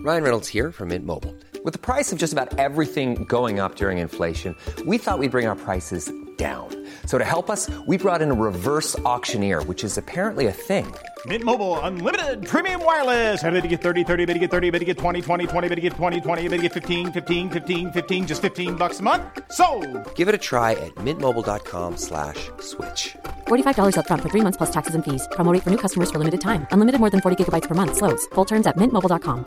Ryan Reynolds here from Mint Mobile. With the price of just about everything going up during inflation, we thought we'd bring our prices down. So to help us, we brought in a reverse auctioneer, which is apparently a thing. Mint Mobile Unlimited Premium Wireless. How to get 30, 30, bit to get 30, bit to get 20, 20, 20, bit to get 20, 20, bit to get 15, 15, 15, 15, just $15 a month? Sold! Give it a try at mintmobile.com/switch. $45 up front for 3 months plus taxes and fees. Promo rate for new customers for limited time. Unlimited more than 40 gigabytes per month. Slows full terms at mintmobile.com.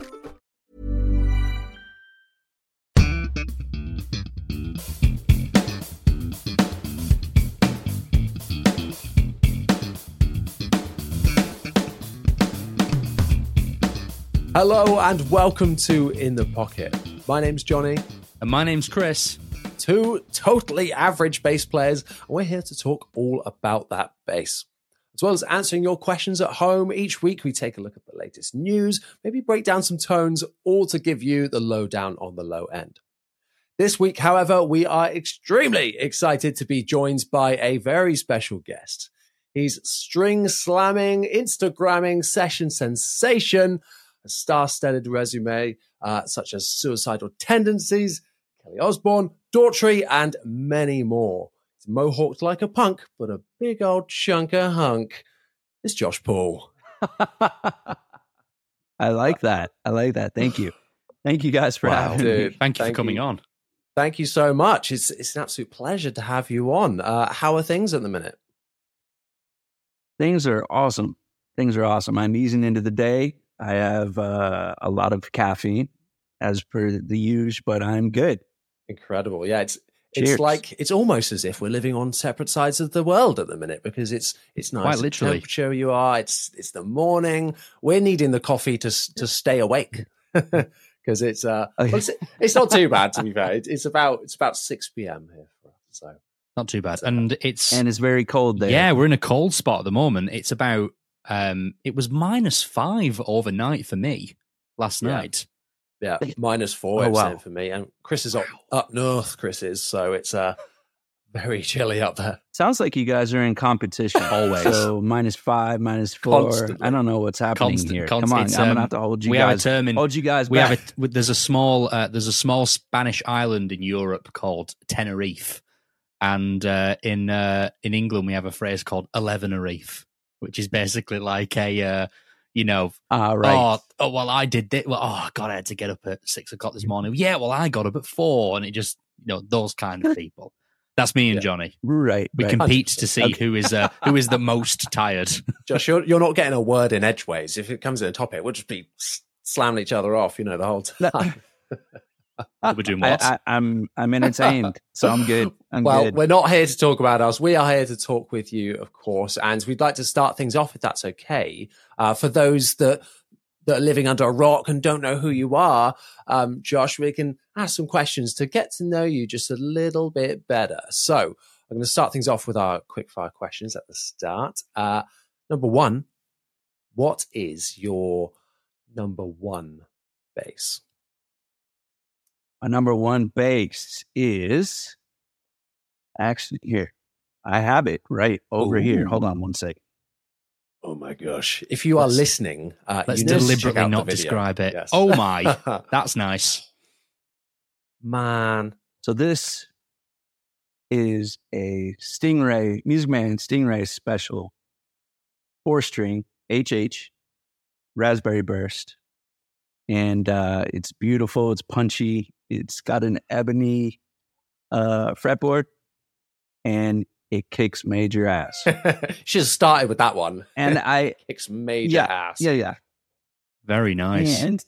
Hello and welcome to In the Pocket. My name's Johnny. And my name's Chris. Two totally average bass players, and we're here to talk all about that bass. As well as answering your questions at home, each week we take a look at the latest news, maybe break down some tones, all to give you the lowdown on the low end. This week, however, we are extremely excited to be joined by a very special guest. He's string slamming, Instagramming session sensation, a star-studded resume such as Suicidal Tendencies, Kelly Osbourne, Daughtry, and many more. He's mohawked like a punk, but a big old chunk of hunk. It's Josh Paul. I like that. Thank you. Thank you guys for having me. Thank you for coming on. Thank you so much. It's an absolute pleasure to have you on. How are things at the minute? Things are awesome. I'm easing into the day. I have a lot of caffeine as per the usual, but I'm good. Incredible. Yeah, it's like it's almost as if we're living on separate sides of the world at the minute because it's nice. Quite literally. The temperature you are. It's the morning. We're needing the coffee to stay awake because it's not too bad to be fair. It's about 6 p.m. here for us, so not too bad. And it's very cold there. Yeah, we're in a cold spot at the moment. It's about it was -5 overnight for me last night. Yeah, -4 wow. for me. And Chris is up north, so it's very chilly up there. Sounds like you guys are in competition. Always. So -5, -4. Constantly. I don't know what's happening here. Come on, I'm going to have to hold you guys. Hold you guys back. There's a small Spanish island in Europe called Tenerife. And in England, we have a phrase called 11-a-reef, which is basically like a... right. Oh, well, I did this. Well, oh, God, I had to get up at 6 o'clock this morning. Yeah, well, I got up at 4. And it just, those kind of people. That's me and Johnny. Right. We compete to see who is the most tired. Josh, you're not getting a word in edgeways. If it comes in a topic, we'll just be slamming each other off, the whole time. We're doing what? I'm entertained, so I'm good. Well, we're not here to talk about us. We are here to talk with you, of course, and we'd like to start things off, if that's okay. For those that are living under a rock and don't know who you are, Josh, we can ask some questions to get to know you just a little bit better. So I'm going to start things off with our quickfire questions at the start. Number one, what is your number one bass? My number one bass is actually here. I have it right over here. Hold on one second. Oh my gosh. If you are listening, let's you need to check deliberately out not the video. describe it. Yes. Oh my, that's nice. Man. So this is a Stingray, Music Man Stingray special 4-string HH Raspberry Burst. And it's beautiful. It's punchy. It's got an ebony fretboard, and it kicks major ass. Should have started with that one. And I kicks major ass. Yeah. Very nice. And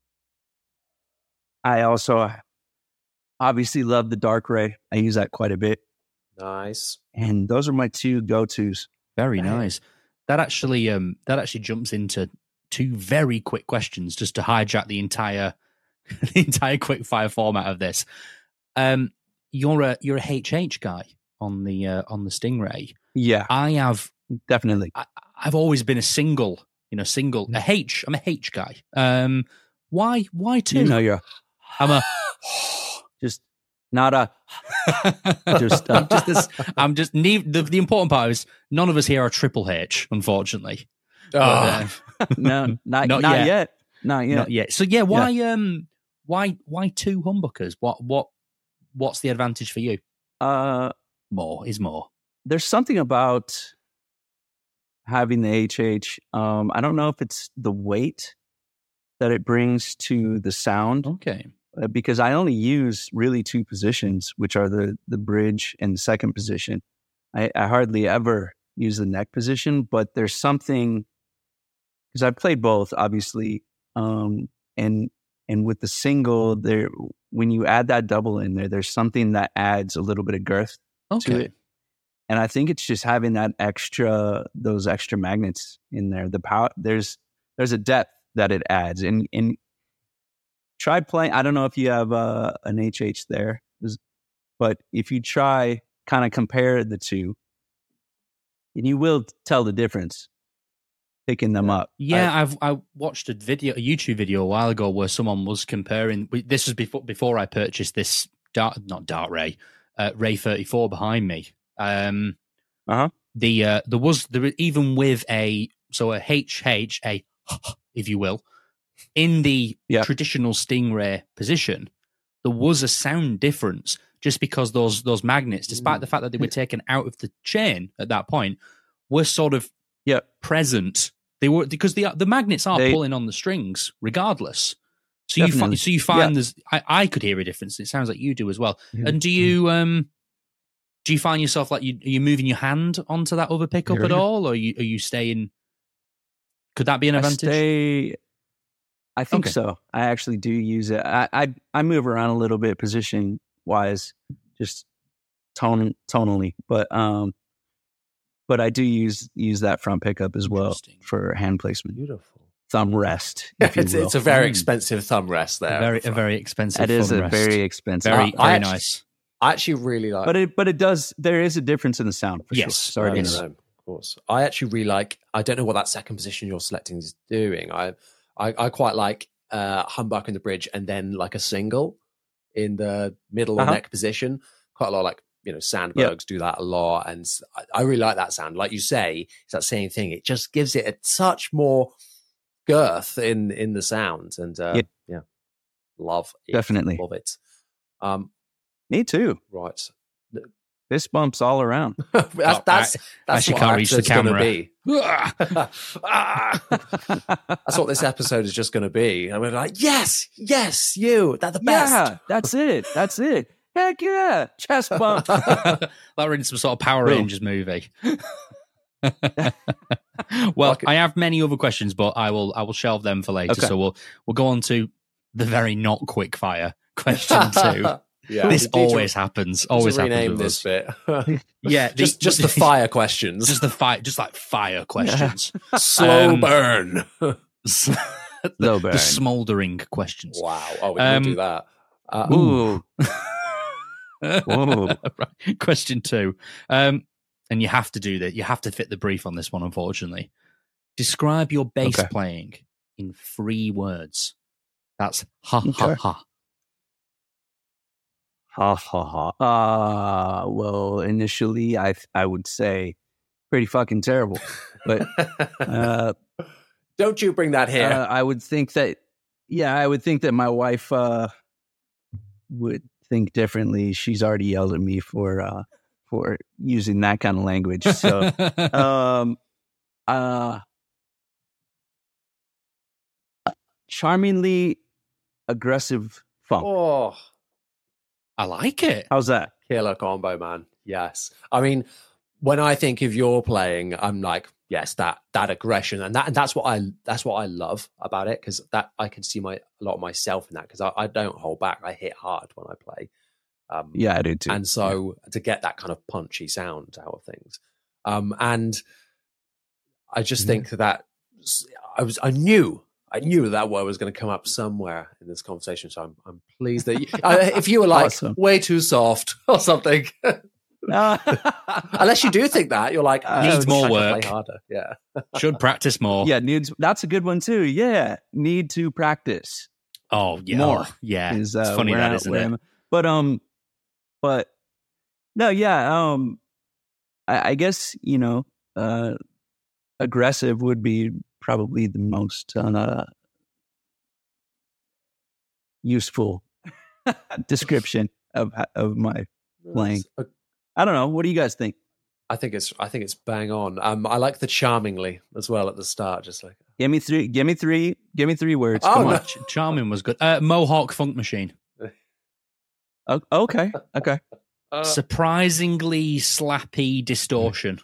I also obviously love the Dark Ray. I use that quite a bit. Nice. And those are my two go-tos. Very nice. That actually jumps into two very quick questions just to hijack the entire quick fire format of this. You're a HH guy on the Stingray. Yeah, I have definitely. I've always been a single. A H. I'm a H guy. Why two? I'm a just not a just I'm just the important part is none of us here are triple H, unfortunately. No, not yet. Not yet. Not yet. So why two humbuckers? What's the advantage for you? More is more. There's something about having the HH. I don't know if it's the weight that it brings to the sound. Okay. Because I only use really two positions, which are the bridge and the second position. I hardly ever use the neck position, but there's something, because I've played both, obviously, and with the single, there, when you add that double in there, there's something that adds a little bit of girth to it. And I think it's just having those extra magnets in there. The power, there's a depth that it adds, and try playing. I don't know if you have an HH there, but if you try kind of compare the two, and you will tell the difference picking them up. Yeah, I watched a YouTube video a while ago where someone was comparing. This was before I purchased this Ray 34 behind me. There was even with a HH, if you will, in the traditional Stingray position, there was a sound difference just because those magnets, despite the fact that they were taken out of the chain at that point, were sort of present. They were, because the magnets are pulling on the strings regardless. So you find there's I could hear a difference. It sounds like you do as well. Mm-hmm. And do you find yourself like are you moving your hand onto that other pickup at all, or are you staying? Could that be an advantage? I think so. I actually do use it. I move around a little bit position wise, just tonally, but I do use that front pickup as well for hand placement. Beautiful thumb rest. It's a very expensive thumb rest there. A very expensive. It is thumb a rest. very expensive. Very nice. I actually really like, but it does. There is a difference in the sound. For yes, sure. Sorry to interrupt. Of course. I actually really like. I don't know what that second position you're selecting is doing. I quite like humbuck in the bridge and then like a single in the middle or neck position. Quite a lot, like Sandbergs do that a lot, and I really like that sound. Like you say, it's that same thing. It just gives it a touch more girth in the sound, and love it. Definitely love it. Me too. Right. Fist bumps all around. that's what can't reach the camera. Be. That's what this episode is just going to be. And we're like, yes, you. That's the best. Yeah, that's it. Heck yeah, chest bump. Like we're in some sort of Power Rangers movie. Well, I have many other questions, but I will shelve them for later. Okay. So we'll go on to the very not quick fire question 2. Yeah, this always happens. Always happens. Rename this bit. Yeah, just the fire questions. Just like fire questions. Slow burn. The smouldering questions. Wow. Oh, we can do that. Ooh. Right. Question 2. And you have to do that. You have to fit the brief on this one, unfortunately. Describe your bass playing in 3 words. That's ha ha ha. Ha ha ha. Well, initially I would say pretty fucking terrible. But don't you bring that here. I would think that my wife would think differently. She's already yelled at me for using that kind of language. So charmingly aggressive funk. Oh, I like it. How's that? Killer combo, man. Yes. I mean, when I think of your playing, I'm like, yes, that aggression, and that's what I love about it, because that I can see a lot of myself in that, because I don't hold back. I hit hard when I play. Yeah, I do too. And so to get that kind of punchy sound out of things, and I just think that I knew that word was going to come up somewhere in this conversation. So I'm pleased that if you were like way too soft or something, unless you do think that, you're like needs more work, play harder. Yeah, should practice more. Yeah, that's a good one too. Yeah, need to practice. Oh yeah, more. Yeah, it's funny that, isn't it? But no, yeah. I guess aggressive would be probably the most useful description of my playing. Nice. I don't know. What do you guys think? I think it's bang on. I like the charmingly as well at the start. Just like Give me three words. Oh, Come on. no. Charming was good. Mohawk Funk Machine. Okay. Surprisingly slappy distortion.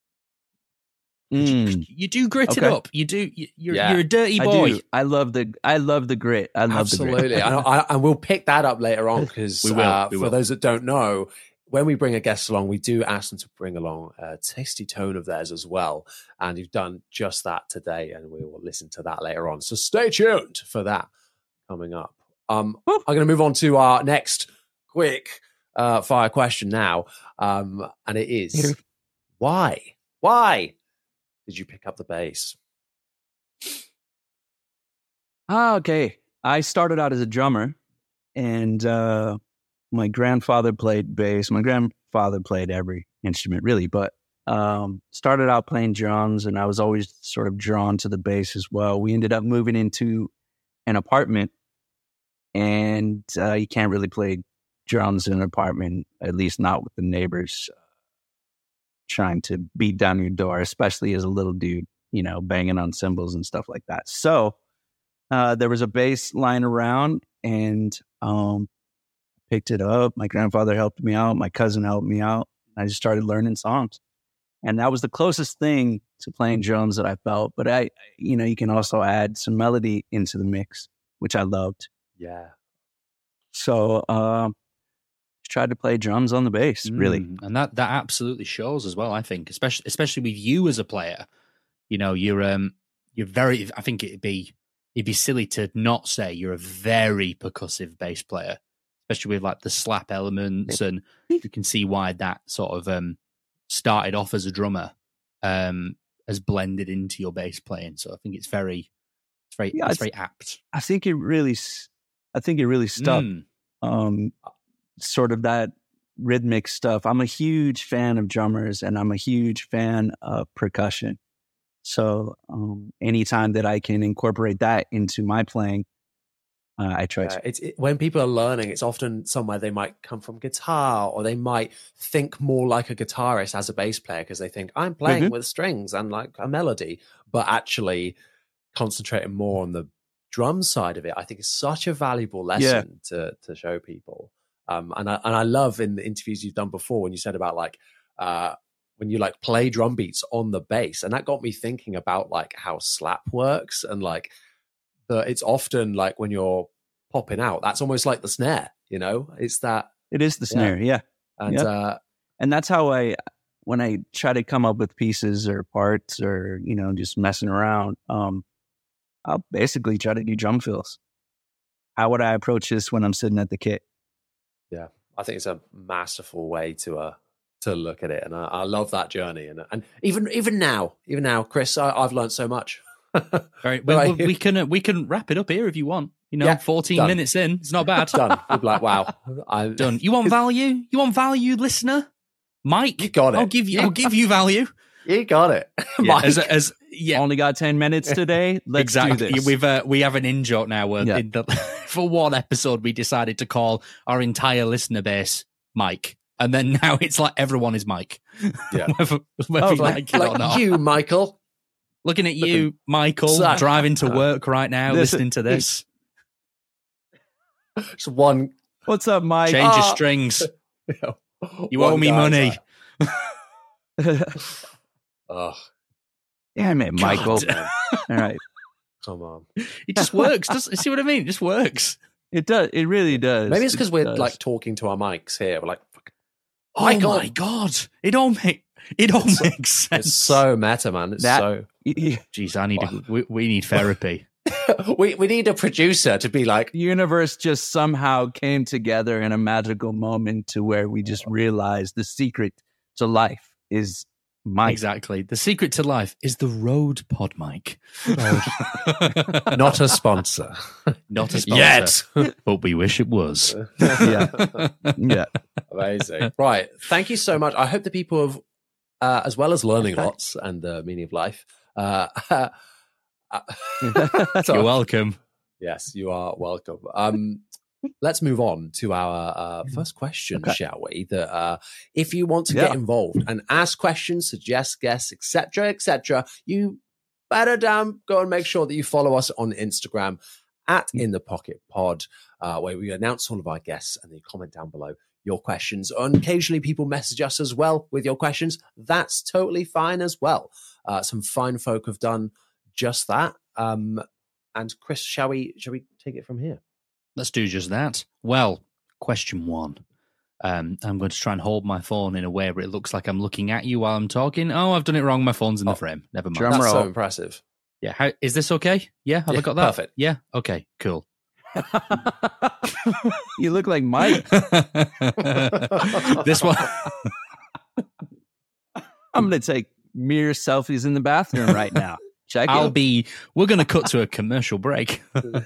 Mm. You do grit it Okay. up. You do. You're Yeah. a dirty I boy. do. I love the grit. I love the grit. absolutely, and we'll pick that up later on because We will. for those that don't know, when we bring a guest along, we do ask them to bring along a tasty tone of theirs as well, and you've done just that today, and we will listen to that later on. So stay tuned for that coming up. I'm going to move on to our next quick fire question now, and it is why did you pick up the bass? Okay. I started out as a drummer, and my grandfather played bass. My grandfather played every instrument, really, but started out playing drums, and I was always sort of drawn to the bass as well. We ended up moving into an apartment, and you can't really play drums in an apartment, at least not with the neighbors trying to beat down your door, especially as a little dude, banging on cymbals and stuff like that. So there was a bass lying around, and picked it up. My grandfather helped me out. My cousin helped me out. I just started learning songs, and that was the closest thing to playing drums that I felt. But you can also add some melody into the mix, which I loved. Yeah. So tried to play drums on the bass, really. And that absolutely shows as well. I think, especially with you as a player, you're very. I think it'd be silly to not say you're a very percussive bass player, especially with like the slap elements, and you can see why that sort of started off as a drummer, has blended into your bass playing. So I think it's very apt. I think it really stuck. Sort of that rhythmic stuff. I'm a huge fan of drummers, and I'm a huge fan of percussion. So anytime that I can incorporate that into my playing, I try to. When people are learning, it's often somewhere they might come from guitar, or they might think more like a guitarist as a bass player because they think I'm playing with strings and like a melody, but actually concentrating more on the drum side of it. I think is such a valuable lesson to show people. And I love in the interviews you've done before when you said about like when you like play drum beats on the bass, and that got me thinking about like how slap works, and like it's often like when you're popping out, that's almost like the snare, it's that. It is the snare, yeah. And that's how when I try to come up with pieces or parts or, just messing around, I'll basically try to do drum fills. How would I approach this when I'm sitting at the kit? Yeah, I think it's a masterful way to look at it, and I love that journey. And even now, Chris, I've learned so much. Right, well, we can wrap it up here if you want. 14 done. minutes in, it's not bad. Done. We'd be like, wow, I'm done. You want value? You want value, listener? Mike, you got it. I'll give you value. You got it. Yeah, Mike. Only got 10 minutes today. Let's do this. We have an in-joke now where for one episode we decided to call our entire listener base Mike, and then now it's like everyone is Mike. Yeah, whether you like it or not. You, Michael. Looking at you, Michael, driving to work right now, listening to this. Just one. What's up, Mike? Change your strings. You owe me money. Oh, damn it, Michael. All right. Come on. It just works. See what I mean? It just works. It does. It really does. Maybe it's because we're like talking to our mics here. We're like, oh Michael. My God. It all makes sense. It's so meta, man. Jeez, we need therapy. we need a producer to be like, the universe just somehow came together in a magical moment to where we just realized the secret to life is Mike. Exactly. The secret to life is the Rode Pod mic. not a sponsor. Not a sponsor. Yet. But we wish it was. Yeah. Amazing. Right. Thank you so much. I hope the people have, as well as learning lots and the meaning of life, You're welcome. Yes, you are welcome. Let's move on to our first question, shall we? That if you want to get involved and ask questions, suggest guests, etc., you better go and make sure that you follow us on Instagram at In the Pocket Pod, where we announce all of our guests and then you comment down below your questions. And occasionally people message us as well with your questions. That's totally fine as well. Some fine folk have done just that. And Chris, shall we take it from here? Let's do just that. Well, question 1. I'm going to try and hold my phone in a way where it looks like I'm looking at you while I'm talking. Oh, I've done it wrong. My phone's in the frame. Never mind. That's so impressive. Yeah. Is this okay? Yeah. Have I got that? Perfect. Yeah. Okay. Cool. You look like Mike. This one. I'm going to take mirror selfies in the bathroom right now. Check it. We're going to cut to a commercial break.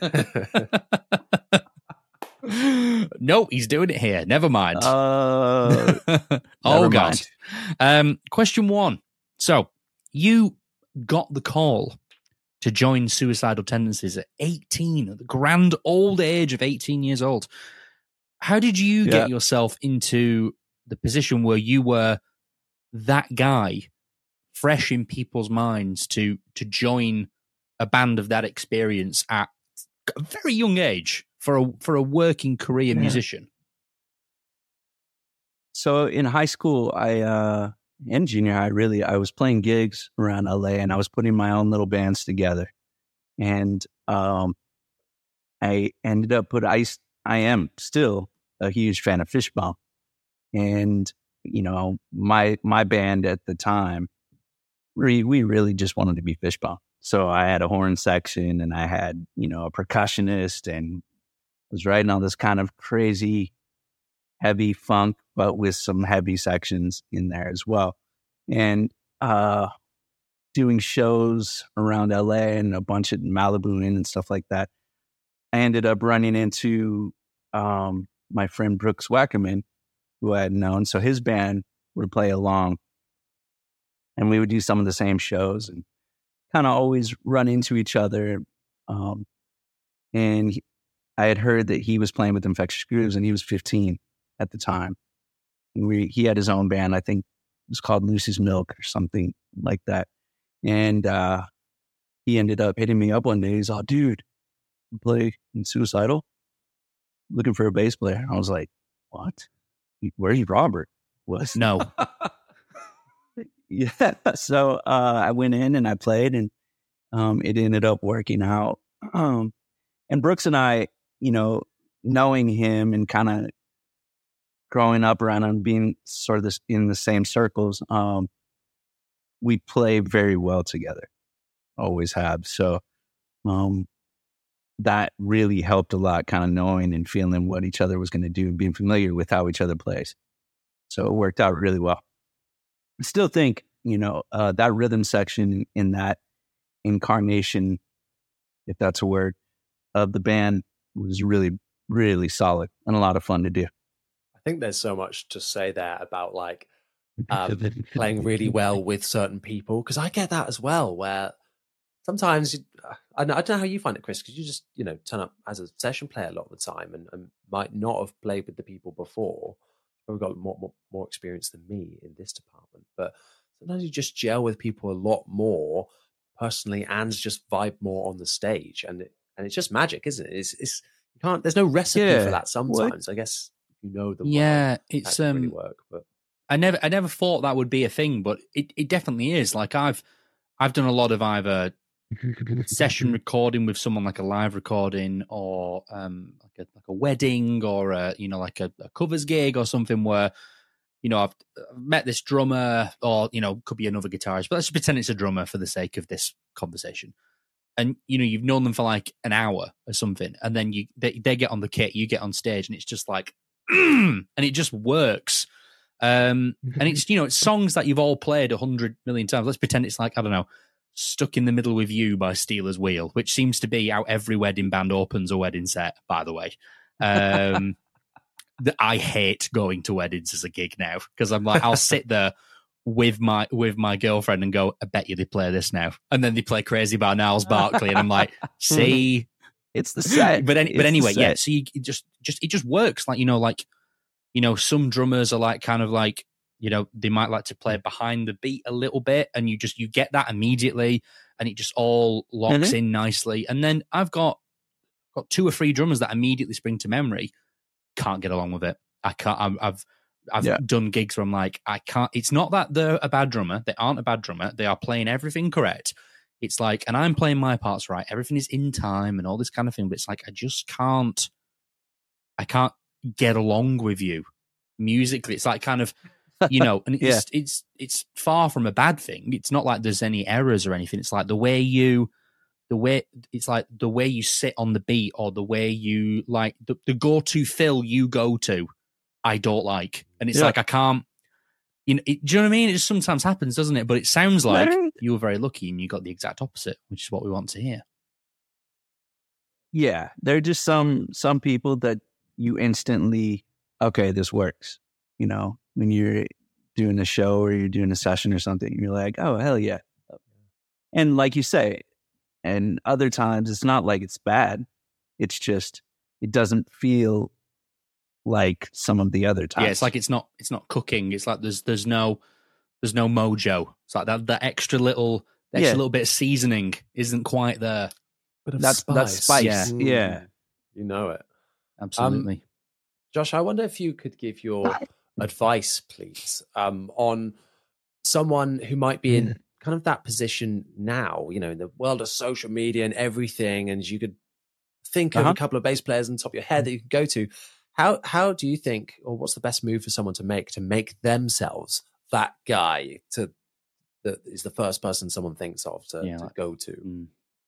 No, he's doing it here. Never mind. Never God. Question 1. So you got the call to join Suicidal Tendencies at 18, at the grand old age of 18 years old. How did you get yourself into the position where you were that guy, fresh in people's minds, to join a band of that experience at a very young age for a working career musician? So in high school, and junior high, really, I was playing gigs around LA and I was putting my own little bands together. And I ended up I am still a huge fan of Fishbone. And, my band at the time, we really just wanted to be Fishbone. So I had a horn section and I had, a percussionist, and was writing all this kind of crazy heavy funk, but with some heavy sections in there as well. And doing shows around LA and a bunch of Malibu and stuff like that. I ended up running into my friend Brooks Wackerman, who I had known. So his band would play along and we would do some of the same shows and kind of always run into each other. And I had heard that he was playing with Infectious Grooves and he was 15 at the time. And he had his own band. I think it was called Lucy's Milk or something like that. And he ended up hitting me up one day. He's all, dude, you play in Suicidal? Looking for a bass player. I was like, what? Where are you, Robert? What? No. Yeah. So I went in and I played, and it ended up working out. And Brooks and I, knowing him and kind of growing up around him, being sort of this in the same circles, we play very well together. Always have. So that really helped a lot, kind of knowing and feeling what each other was going to do and being familiar with how each other plays. So it worked out really well. I still think, that rhythm section in that incarnation, if that's a word, of the band was really, really solid and a lot of fun to do. I think there's so much to say there about playing really well with certain people, because I get that as well, where sometimes I don't know how you find it, Chris, because you just turn up as a session player a lot of the time and might not have played with the people before. You've got more experience than me in this department, but sometimes you just gel with people a lot more personally and just vibe more on the stage, and it's just magic, isn't it? It's you can't. There's no recipe for that. Sometimes I guess if you know the vibe, it's really work. But I never thought that would be a thing, but it definitely is. Like I've done a lot of either session recording with someone, like a live recording, or like a wedding, or a covers gig or something where I've met this drummer, or could be another guitarist, but let's just pretend it's a drummer for the sake of this conversation. And you've known them for like an hour or something, and then they get on the kit, you get on stage, and it's just like, and it just works. And it's it's songs that you've all played 100 million times. Let's pretend it's like, I don't know, Stuck in the Middle with You by Steelers Wheel, which seems to be how every wedding band opens a wedding set, by the way. I hate going to weddings as a gig now, because I'm like, I'll sit there with my girlfriend and go, I bet you they play this now. And then they play Crazy by Gnarls Barkley, and I'm like, see, It's the set. But It's the anyway, yeah. set. So it just works. Some drummers are like kind of like, they might like to play behind the beat a little bit, and you get that immediately, and it just all locks in nicely. And then I've got 2 or 3 drummers that immediately spring to memory. Can't get along with it. I can't. I've done gigs where I'm like, I can't. It's not that they're a bad drummer. They aren't a bad drummer. They are playing everything correct. It's like, and I'm playing my parts right. Everything is in time and all this kind of thing. But it's like, I just can't. I can't get along with you musically. It's like kind of, and it's far from a bad thing. It's not like there's any errors or anything. It's like the way you sit on the beat, or the way you like the go-to fill you go to, I don't like. And it's like, I can't, do you know what I mean? It just sometimes happens, doesn't it? But it sounds like you were very lucky and you got the exact opposite, which is what we want to hear. Yeah. There are just some people that you instantly, okay, this works. When you're doing a show or you're doing a session or something, you're like, oh, hell yeah. And like you say, and other times it's not like it's bad. It's just, it doesn't feel like some of the other times. Yeah, it's like it's not cooking. It's like there's no mojo. It's like that extra little bit of seasoning isn't quite there. Bit of That's spice. Yeah. You know it. Absolutely. Josh, I wonder if you could give your advice, please, on someone who might be in kind of that position now, in the world of social media and everything, and you could think of a couple of bass players on top of your head that you could go to. How do you think, or what's the best move for someone to make themselves that guy that is the first person someone thinks of to go to?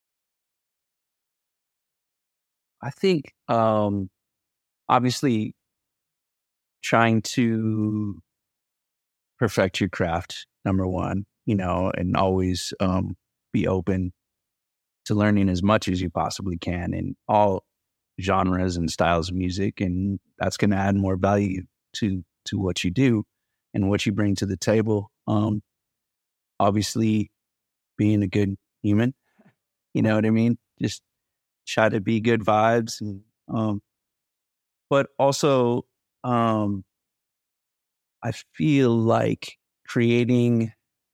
I think, obviously, trying to perfect your craft, number one, and always be open to learning as much as you possibly can in all genres and styles of music, and that's going to add more value to what you do and what you bring to the table. Obviously, being a good human, you know what I mean? Just try to be good vibes, and but also I feel like creating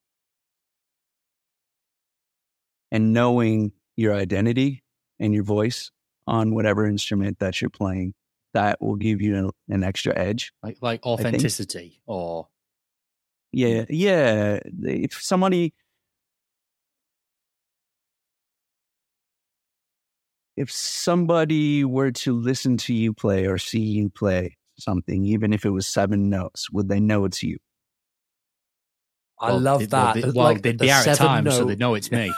and knowing your identity and your voice on whatever instrument that you're playing, that will give you an extra edge. Like authenticity, or yeah. If somebody were to listen to you play or see you play something, even if it was 7 notes, would they know it's you? I love that. They'd be out of time, so they'd know it's me.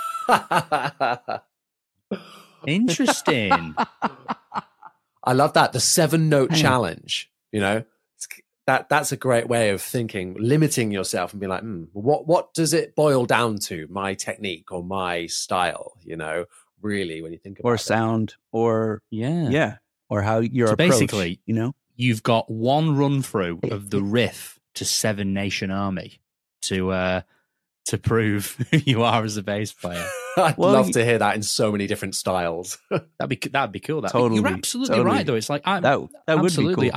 Interesting. I love that. The 7-note challenge, that's a great way of thinking, limiting yourself and being like, what does it boil down to? My technique or my style, really, when you think about it. Or sound, or or how your approach, basically, you've got one run through of the riff to 7 Nation Army to prove who you are as a bass player. I'd love to hear that in so many different styles. That'd be cool. Totally, you're absolutely right, though. It's like that would be cool.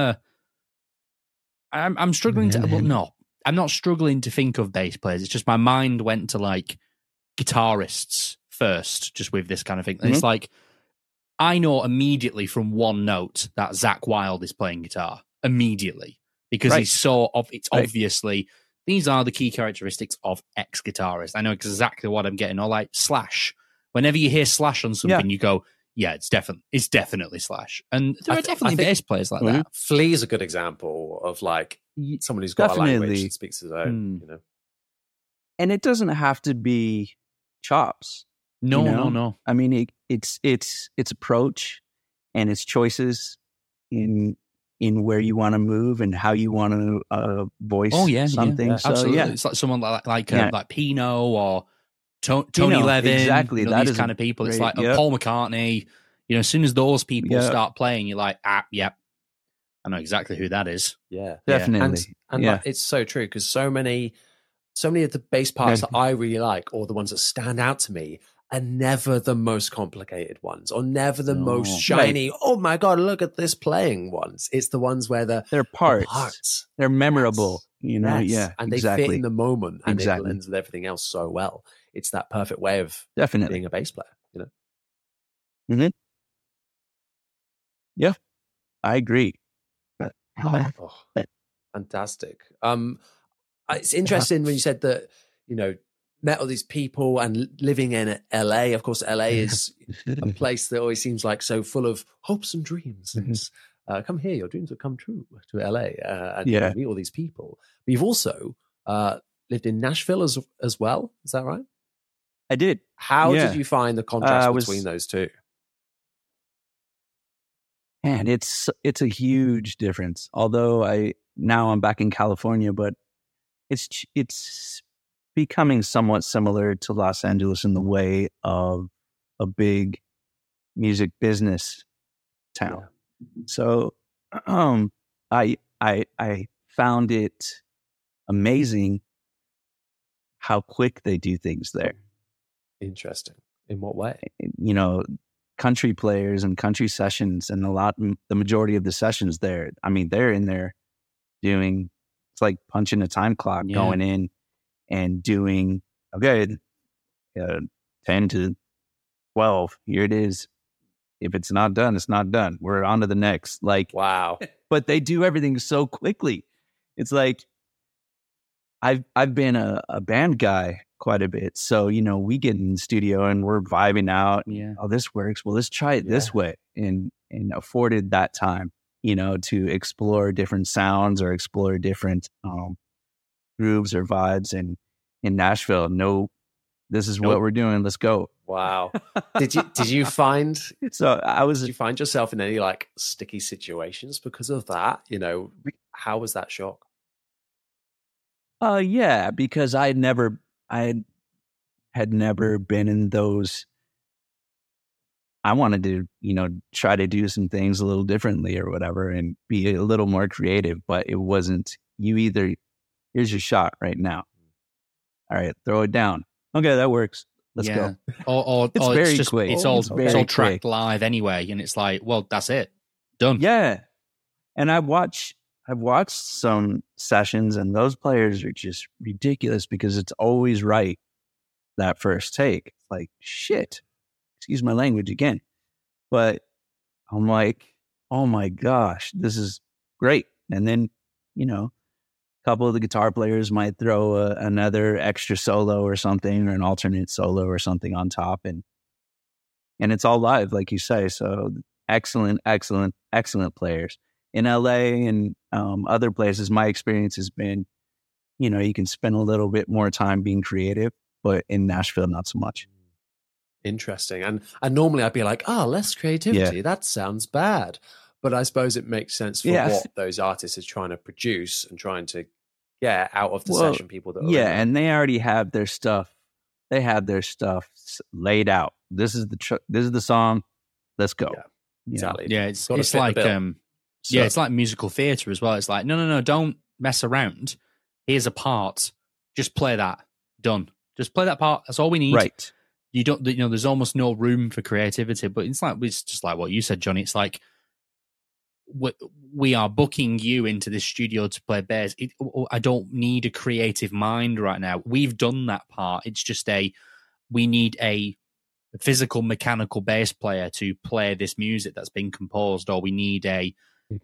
I'm struggling to. Well, no, I'm not struggling to think of bass players. It's just my mind went to like guitarists first, just with this kind of thing. And it's like, I know immediately from one note that Zakk Wylde is playing guitar immediately, because he's it's obviously, these are the key characteristics of X guitarist. I know exactly what I'm getting. Or like Slash. Whenever you hear Slash on something, you go, yeah, it's definitely Slash. And there are definitely bass players like that. Flea is a good example of like someone who's got a language and speaks his own, And it doesn't have to be chops. No. I mean, it's approach and its choices in where you want to move and how you want to voice something. Yeah, absolutely. It's like someone like Pino or Tony Levin. Exactly. These kind of people. It's like Paul McCartney. As soon as those people start playing, you're like, yep. I know exactly who that is. Yeah, definitely. And it's so true, because so many of the bass parts that I really like, or the ones that stand out to me, are never the most complicated ones, or never the No. most shiny. Oh my God, look at this playing ones. It's the ones where They're parts. They're memorable. You know, Yes. yeah, And they exactly. fit in the moment, and it Exactly. blends with everything else so well. It's that perfect way of Definitely. being a bass player, you know? Mhm. Yeah, I agree. Oh, fantastic. It's interesting when you said that, you know, met all these people and living in LA. Of course, LA is a place that always seems like so full of hopes and dreams. And, come here, your dreams will come true to LA, and you Yeah. meet all these people. But you've also lived in Nashville as well. Is that right? I did. How Yeah. did you find the contrast I was- between those two? Man, it's a huge difference. Although I'm back in California, but it's becoming somewhat similar to Los Angeles in the way of a big music business town. So I found it amazing how quick they do things there. Interesting. In what way? You know, country players and country sessions, and the majority of the sessions there, I mean, they're in there doing, it's like punching a time clock, Yeah. going in and doing, okay, 10 to 12, here it is. If it's not done, it's not done. We're on to the next. Like, Wow. but they do everything so quickly. It's like, I've been a band guy quite a bit. So, you know, we get in the studio and we're vibing out. Yeah. Oh, this works. Well, let's try it this way. And afforded that time, you know, to explore different sounds or explore different grooves or vibes. And in Nashville, no, this is what we're doing. Let's go. Wow. Did you find So did you find yourself in any like sticky situations because of that? You know, how was that shock? Yeah, because I had never been in those. I wanted to, you know, try to do some things a little differently or whatever and be a little more creative, but it wasn't, here's your shot right now. All right, throw it down. Okay, that works. Let's go. Or It's or very it's just quick. it's all It's very it's all tracked quick. live anyway, and it's like, well, that's it, done. Yeah. And I've watched some sessions, and those players are just ridiculous because it's always right that first take. It's like, shit, excuse my language again. But I'm like, oh my gosh, this is great. And then, you know, a couple of the guitar players might throw another extra solo or something, or an alternate solo or something on top. And it's all live, like you say. So excellent players. In LA and other places, my experience has been, you know, you can spend a little bit more time being creative, but in Nashville, not so much. Interesting. And normally I'd be like, less creativity. Yeah. That sounds bad. But I suppose it makes sense for Yeah. what those artists are trying to produce and trying to get out of the Well, session people that are Yeah, in there. and they already have their stuff. They have their stuff laid out. This is the song. Let's go. Yeah, You know? exactly. Yeah, it's Gotta fit the like bill. So- yeah, it's like musical theatre as well. It's like, no, don't mess around. Here's a part. Just play that. Done. Just play that part. That's all we need. Right. You don't, you know, there's almost no room for creativity. But it's just like what you said, Johnny. It's like we are booking you into this studio to play bass. I don't need a creative mind right now. We've done that part. It's just we need a physical mechanical bass player to play this music that's been composed, or we need a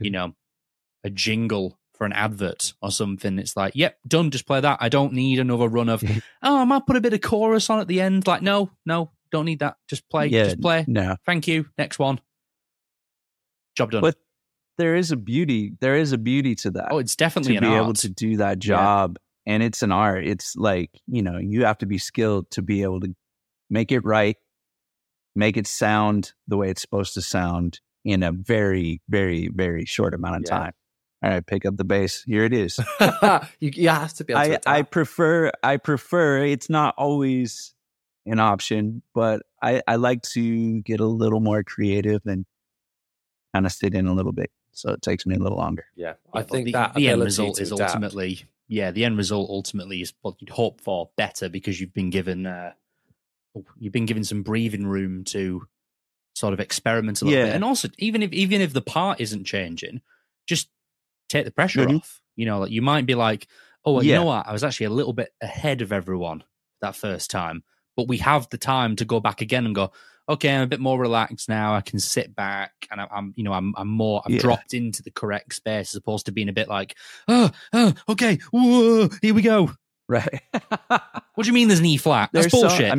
jingle for an advert or something. It's like, yep, done, just play that. I don't need another run of I might put a bit of chorus on at the end. Like, no, don't need that. Just play. No. Thank you. Next one. Job done. But there is a beauty to that. Oh, it's definitely to an be art. able to do that job. And it's an art. It's like, you know, you have to be skilled to be able to make it right, make it sound the way it's supposed to sound in a very, very, very short amount of time. All right, pick up the bass. Here it is. you have to be able to adapt. I prefer, it's not always an option, but I like to get a little more creative and kind of sit in a little bit. So it takes me a little longer. Yeah, Yeah, I think but that the end ability result to is adapt. ultimately, the end result ultimately is what you'd hope for, better, because you've been given you've been given some breathing room to sort of experiment a little bit. And also, even if the part isn't changing, just take the pressure off. You know, like you might be like, oh, well, you know what? I was actually a little bit ahead of everyone that first time, but we have the time to go back again and go, okay, I'm a bit more relaxed now. I can sit back and I've dropped into the correct space as opposed to being a bit like, okay, whoa, here we go. Right. What do you mean there's an E flat? That's bullshit.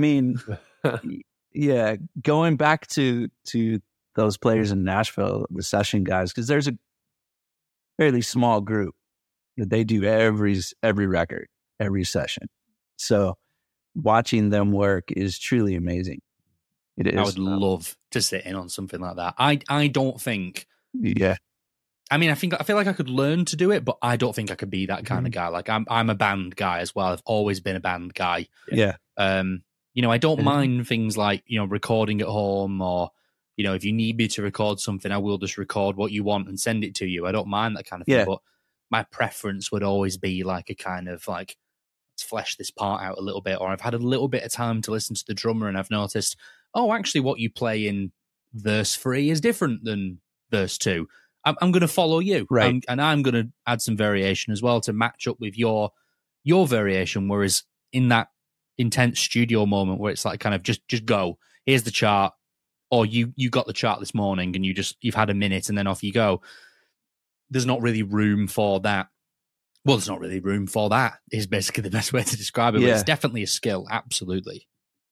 Going back to those players in Nashville, the session guys, because there's a fairly small group that they do every record, every session. So watching them work is truly amazing. It is. I would love to sit in on something like that. I don't think. Yeah. I mean, I feel like I could learn to do it, but I don't think I could be that kind of guy. Like I'm a band guy as well. I've always been a band guy. Yeah. You know, I don't mind things like, you know, recording at home or, you know, if you need me to record something, I will just record what you want and send it to you. I don't mind that kind of thing. Yeah. But my preference would always be like a kind of like, let's flesh this part out a little bit. Or I've had a little bit of time to listen to the drummer and I've noticed, oh, actually what you play in verse 3 is different than verse 2. I'm going to follow you. Right. And I'm going to add some variation as well to match up with your variation. Whereas in that intense studio moment where it's like kind of just go, here's the chart, or you got the chart this morning and you've had a minute and then off you go. There's not really room for that. Well, there's not really room for that is basically the best way to describe it. But it's definitely a skill. Absolutely.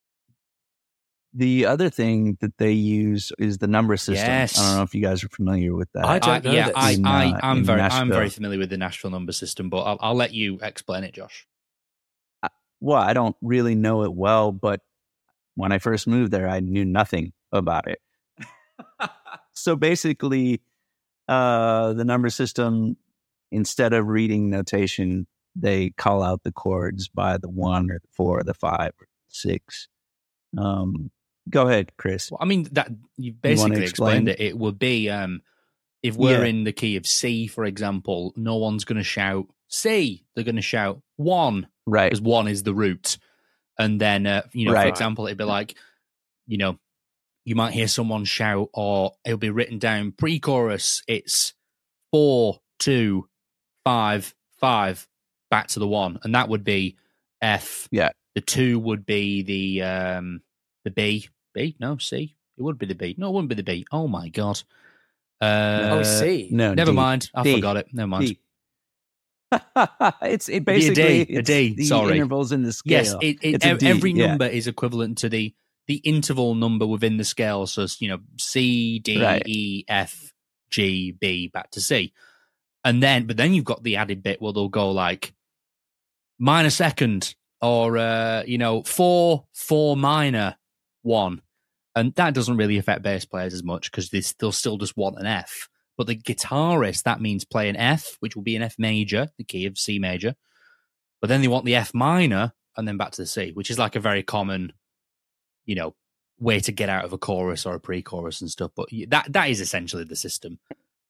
The other thing that they use is the number system. Yes. I don't know if you guys are familiar with that. I don't know. Yeah, I'm Nashville. very familiar with the Nashville number system, but I'll let you explain it, Josh. Well, I don't really know it well, but when I first moved there, I knew nothing about it. So basically, the number system, instead of reading notation, they call out the chords by the 1 or the 4 or the 5 or 6. Go ahead, Chris. Well, I mean, that you basically explained it. It would be if we're in the key of C, for example, no one's going to shout C. They're going to shout 1, right? Because 1 is the root. And then, for example, it'd be like, you know, you might hear someone shout, or it'll be written down pre-chorus. It's 4, 2, 5, 5, back to the 1, and that would be F. Yeah. The 2 would be the B. B? No, C. It would be the B. No, it wouldn't be the B. Oh my god. C. No, never D. mind. I D. forgot it. Never mind. D. It's basically a D. the Sorry. intervals in the scale. Yes, every number is equivalent to the interval number within the scale. So, you know, C, D, E, F, G, B, back to C. And then you've got the added bit where they'll go like minor second or, 4 minor 1. And that doesn't really affect bass players as much because they'll still just want an F. But the guitarist, that means play an F, which will be an F major, the key of C major. But then they want the F minor and then back to the C, which is like a very common, you know, way to get out of a chorus or a pre-chorus and stuff. But that is essentially the system.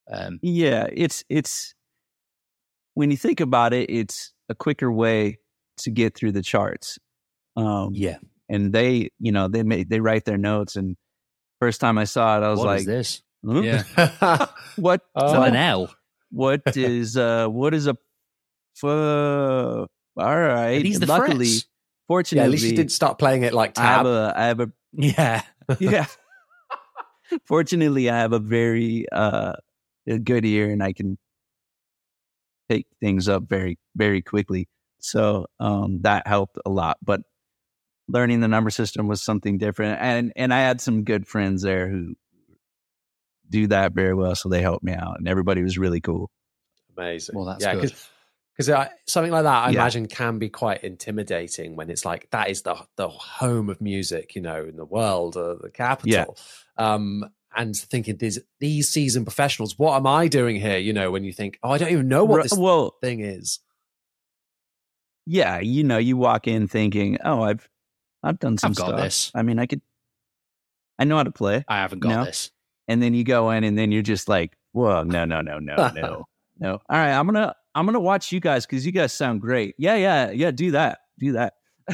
It's when you think about it, it's a quicker way to get through the charts. And they write their notes. And first time I saw it, I was what like, is this? Huh? Yeah. What? Is that an L? What is a? All right. These the Luckily, frets? fortunately, at least you didn't start playing it like tab. I have a Yeah. yeah. Fortunately, I have a very a good ear, and I can pick things up very, very quickly. So that helped a lot. But learning the number system was something different, and I had some good friends there who do that very well, so they helped me out, and everybody was really cool. Amazing. Well, that's good. Because something like that, I imagine, can be quite intimidating when it's like, that is the home of music, you know, in the world, the capital. And thinking, these seasoned professionals, what am I doing here? You know, when you think, I don't even know what this thing is. Yeah, you know, you walk in thinking, oh, I've done some stuff. I've got this. I mean, I know how to play. I haven't got this. And then you go in, and then you're just like, whoa, no. All right, I'm gonna watch you guys because you guys sound great. Yeah, do that.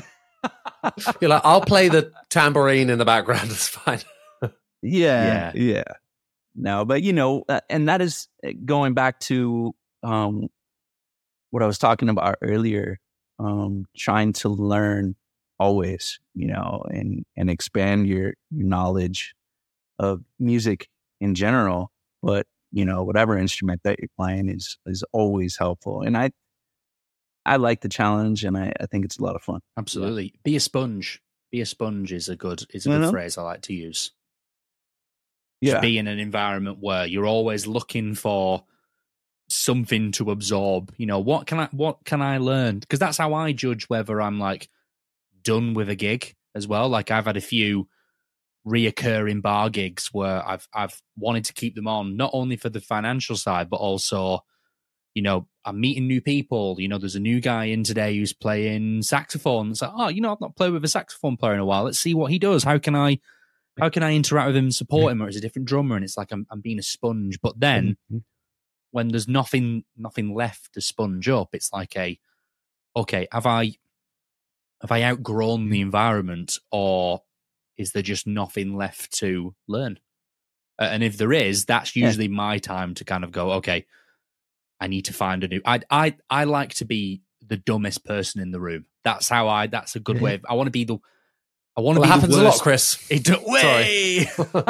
You're like, I'll play the tambourine in the background. It's fine. Yeah. No, but and that is going back to what I was talking about earlier, trying to learn always, and expand your knowledge of music in general. But, whatever instrument that you're playing is always helpful. And I like the challenge, and I think it's a lot of fun. Absolutely. Yeah. Be a sponge. Be a sponge is a good phrase I like to use. Yeah. To be in an environment where you're always looking for something to absorb. What can I learn? Because that's how I judge whether I'm like done with a gig as well. Like I've had a few reoccurring bar gigs where I've wanted to keep them on, not only for the financial side, but also, I'm meeting new people. There's a new guy in today who's playing saxophone. It's like, I've not played with a saxophone player in a while. Let's see what he does. How can I interact with him and support him? Or is a different drummer? And it's like I'm being a sponge. But then when there's nothing left to sponge up, it's like okay, have I outgrown the environment, or is there just nothing left to learn? And if there is, that's usually my time to kind of go, okay, I need to find a new. I like to be the dumbest person in the room. That's a good way. I want to be the. I want to be. It happens the a worst. lot, Chris. Sorry.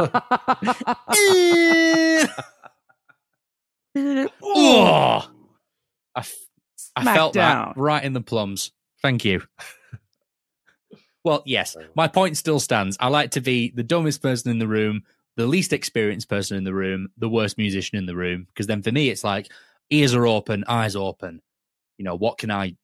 I felt that right in the plums. Thank you. Well, yes, my point still stands. I like to be the dumbest person in the room, the least experienced person in the room, the worst musician in the room. Because then for me, it's like ears are open, eyes open. What can I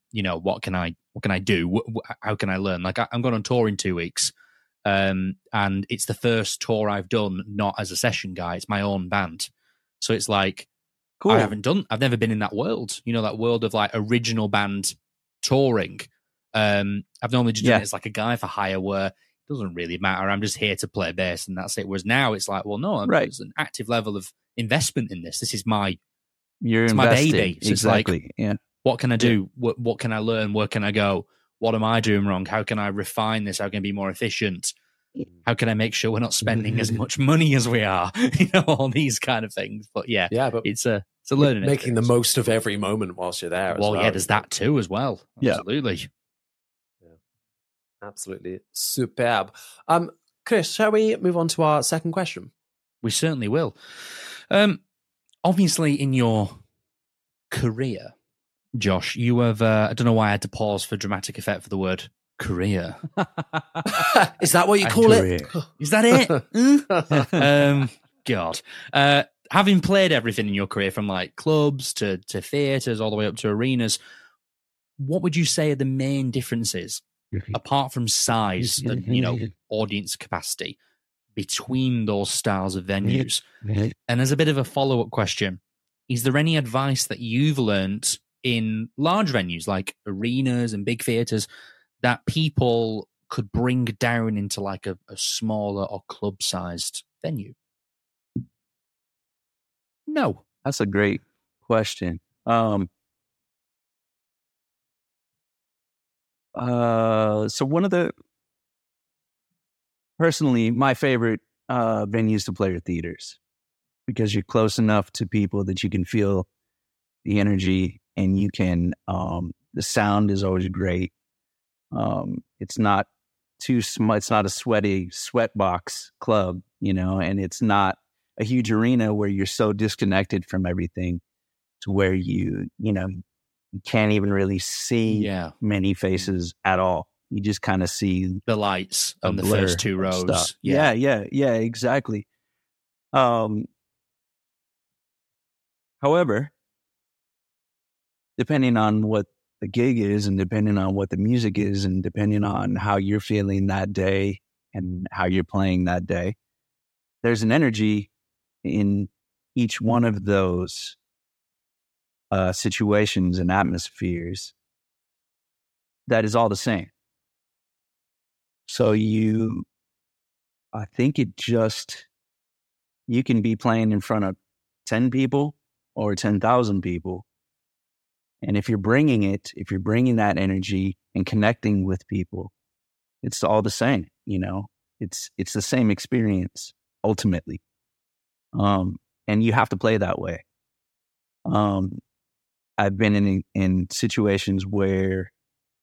do? How can I learn? Like I'm going on tour in 2 weeks, and it's the first tour I've done not as a session guy. It's my own band, so it's like cool. I've never been in that world. That world of like original band touring. I've normally just done it as like a guy for hire where it doesn't really matter. I'm just here to play bass and that's it. Whereas now it's like, well, no, there's an active level of investment in this. This is my baby. So exactly. It's like, what can I do? What can I learn? Where can I go? What am I doing wrong? How can I refine this? How can I be more efficient? How can I make sure we're not spending as much money as we are? All these kind of things. But but it's a learning making experience. the most of every moment whilst you're there. Well, there's that too as well. Absolutely. Absolutely superb. Chris, shall we move on to our second question? We certainly will. Obviously, in your career, Josh, you have, I don't know why I had to pause for dramatic effect for the word career. Is that what you call it? Is that it? God. Having played everything in your career from like clubs to theatres all the way up to arenas, what would you say are the main differences, apart from size and, audience capacity, between those styles of venues? And as a bit of a follow-up question, is there any advice that you've learnt in large venues like arenas and big theatres that people could bring down into like a smaller or club-sized venue? No. That's a great question. So one of the, personally, my favorite venues to play are theaters, because you're close enough to people that you can feel the energy, and you can, the sound is always great. It's not it's not a sweaty sweat box club, and it's not a huge arena where you're so disconnected from everything to where you can't even really see many faces at all. You just kind of see the lights on the first two rows. Stuff. Yeah, exactly. However, depending on what the gig is, and depending on what the music is, and depending on how you're feeling that day and how you're playing that day, there's an energy in each one of those situations and atmospheres that is all the same. So I think you can be playing in front of 10 people or 10,000 people. And if you're bringing that energy and connecting with people, it's all the same, it's the same experience ultimately. And you have to play that way. I've been in situations where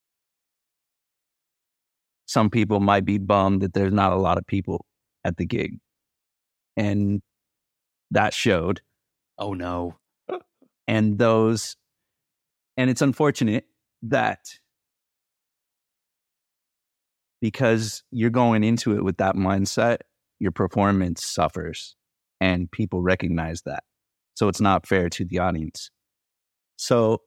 some people might be bummed that there's not a lot of people at the gig. And that showed. Oh no. And it's unfortunate that because you're going into it with that mindset, your performance suffers and people recognize that. So it's not fair to the audience. So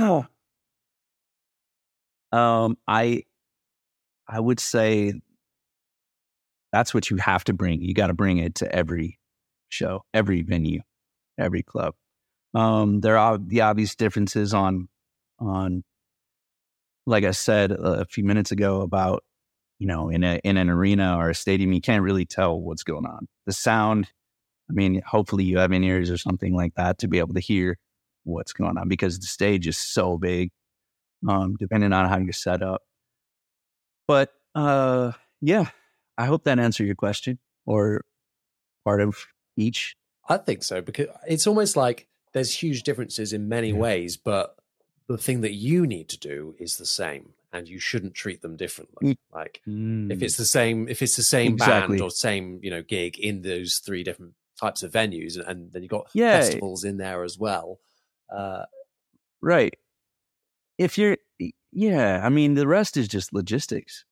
I would say that's what you have to bring. You got to bring it to every show, every venue, every club. There are the obvious differences on, like I said a few minutes ago about, in an arena or a stadium, you can't really tell what's going on. The sound, hopefully you have in-ears or something like that to be able to hear what's going on because the stage is so big, depending on how you're set up. But yeah, I hope that answered your question or part of each. I think so, because it's almost like there's huge differences in many ways, but the thing that you need to do is the same, and you shouldn't treat them differently. Like if it's the same Exactly. band or same, gig in those three different types of venues, and then you've got festivals in there as well. Right. If you're, the rest is just logistics.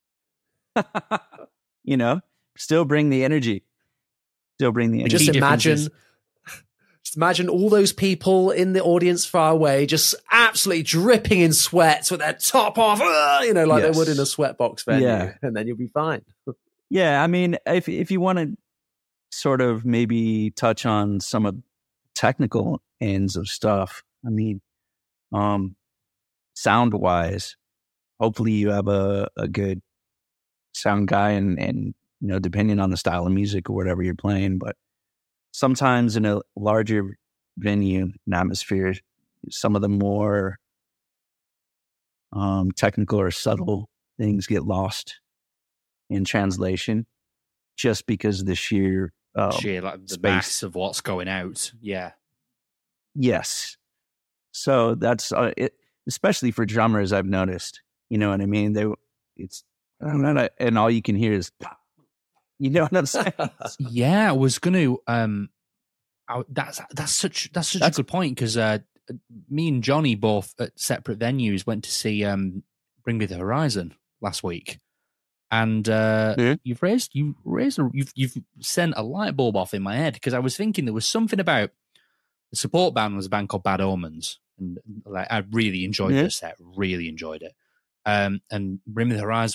Still bring the energy. Just imagine all those people in the audience far away, just absolutely dripping in sweat with their top off, they would in a sweatbox venue, and then you'll be fine. Yeah, if you want to sort of maybe touch on some of the technical ends of stuff, sound-wise, hopefully you have a good sound guy and depending on the style of music or whatever you're playing, but sometimes in a larger venue and atmosphere, some of the more technical or subtle things get lost in translation just because of the sheer the space. mass of what's going out. Yeah. Yes. So that's it, especially for drummers. I've noticed. You know what I mean? And all you can hear is, you know what I'm saying? Yeah, I was going to. That's such a good point because me and Johnny both at separate venues went to see Bring Me the Horizon last week, and you've sent a light bulb off in my head because I was thinking there was something about the support band was a band called Bad Omens, and I really enjoyed their set, really enjoyed it. And Bring Me the Horizon.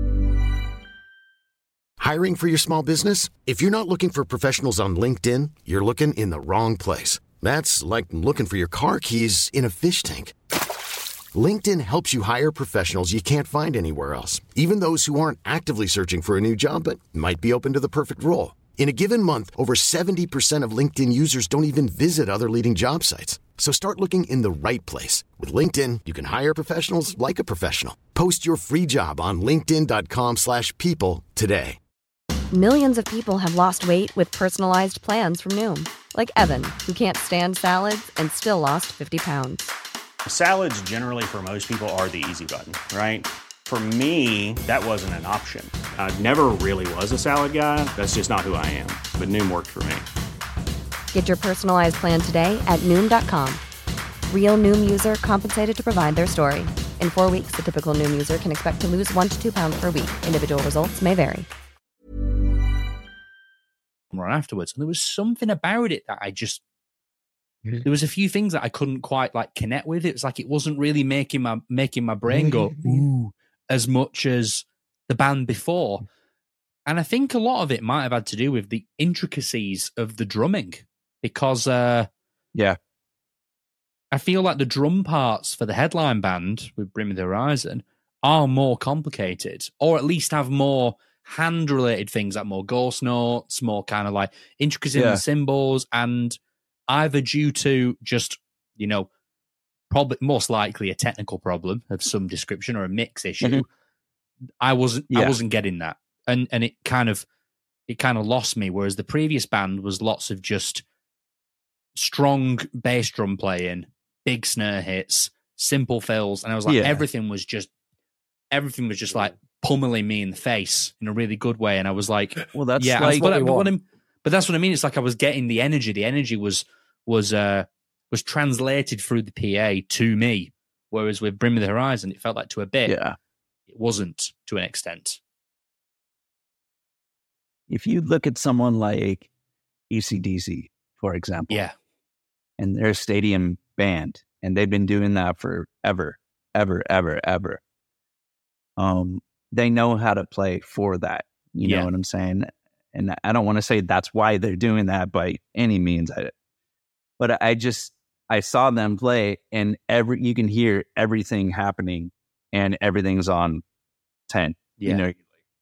Hiring for your small business? If you're not looking for professionals on LinkedIn, you're looking in the wrong place. That's like looking for your car keys in a fish tank. LinkedIn helps you hire professionals you can't find anywhere else, even those who aren't actively searching for a new job but might be open to the perfect role. In a given month, over 70% of LinkedIn users don't even visit other leading job sites. So start looking in the right place. With LinkedIn, you can hire professionals like a professional. Post your free job on linkedin.com/people today. Millions of people have lost weight with personalized plans from Noom. Like Evan, who can't stand salads and still lost 50 pounds. Salads generally for most people are the easy button, right? For me, that wasn't an option. I never really was a salad guy. That's just not who I am. But Noom worked for me. Get your personalized plan today at Noom.com. Real Noom user compensated to provide their story. In 4 weeks, the typical Noom user can expect to lose 1 to 2 pounds per week. Individual results may vary. Right afterwards, and there was something about it that there was a few things that I couldn't quite connect with. It was like it wasn't really making my brain go ooh as much as the band before. And I think a lot of it might have had to do with the intricacies of the drumming because I feel like the drum parts for the headline band with Bring Me the Horizon are more complicated, or at least have more hand-related things, like more ghost notes, more kind of intricacies in the cymbals, and either due to just, probably most likely a technical problem of some description or a mix issue, I wasn't getting that, and it kind of lost me. Whereas the previous band was lots of just strong bass drum playing, big snare hits, simple fills, and I was like, everything was just like pummeling me in the face in a really good way. And I was like, well, that's but that's what I mean. It's like I was getting the energy. The energy was translated through the PA to me. Whereas with Bring Me the Horizon, it felt like to a bit. Yeah. It wasn't to an extent. If you look at someone like AC/DC, for example, and they're a stadium band, and they've been doing that for ever. They know how to play for that. You know what I'm saying? And I don't want to say that's why they're doing that by any means. But I saw them play, and you can hear everything happening, and everything's on 10. You know,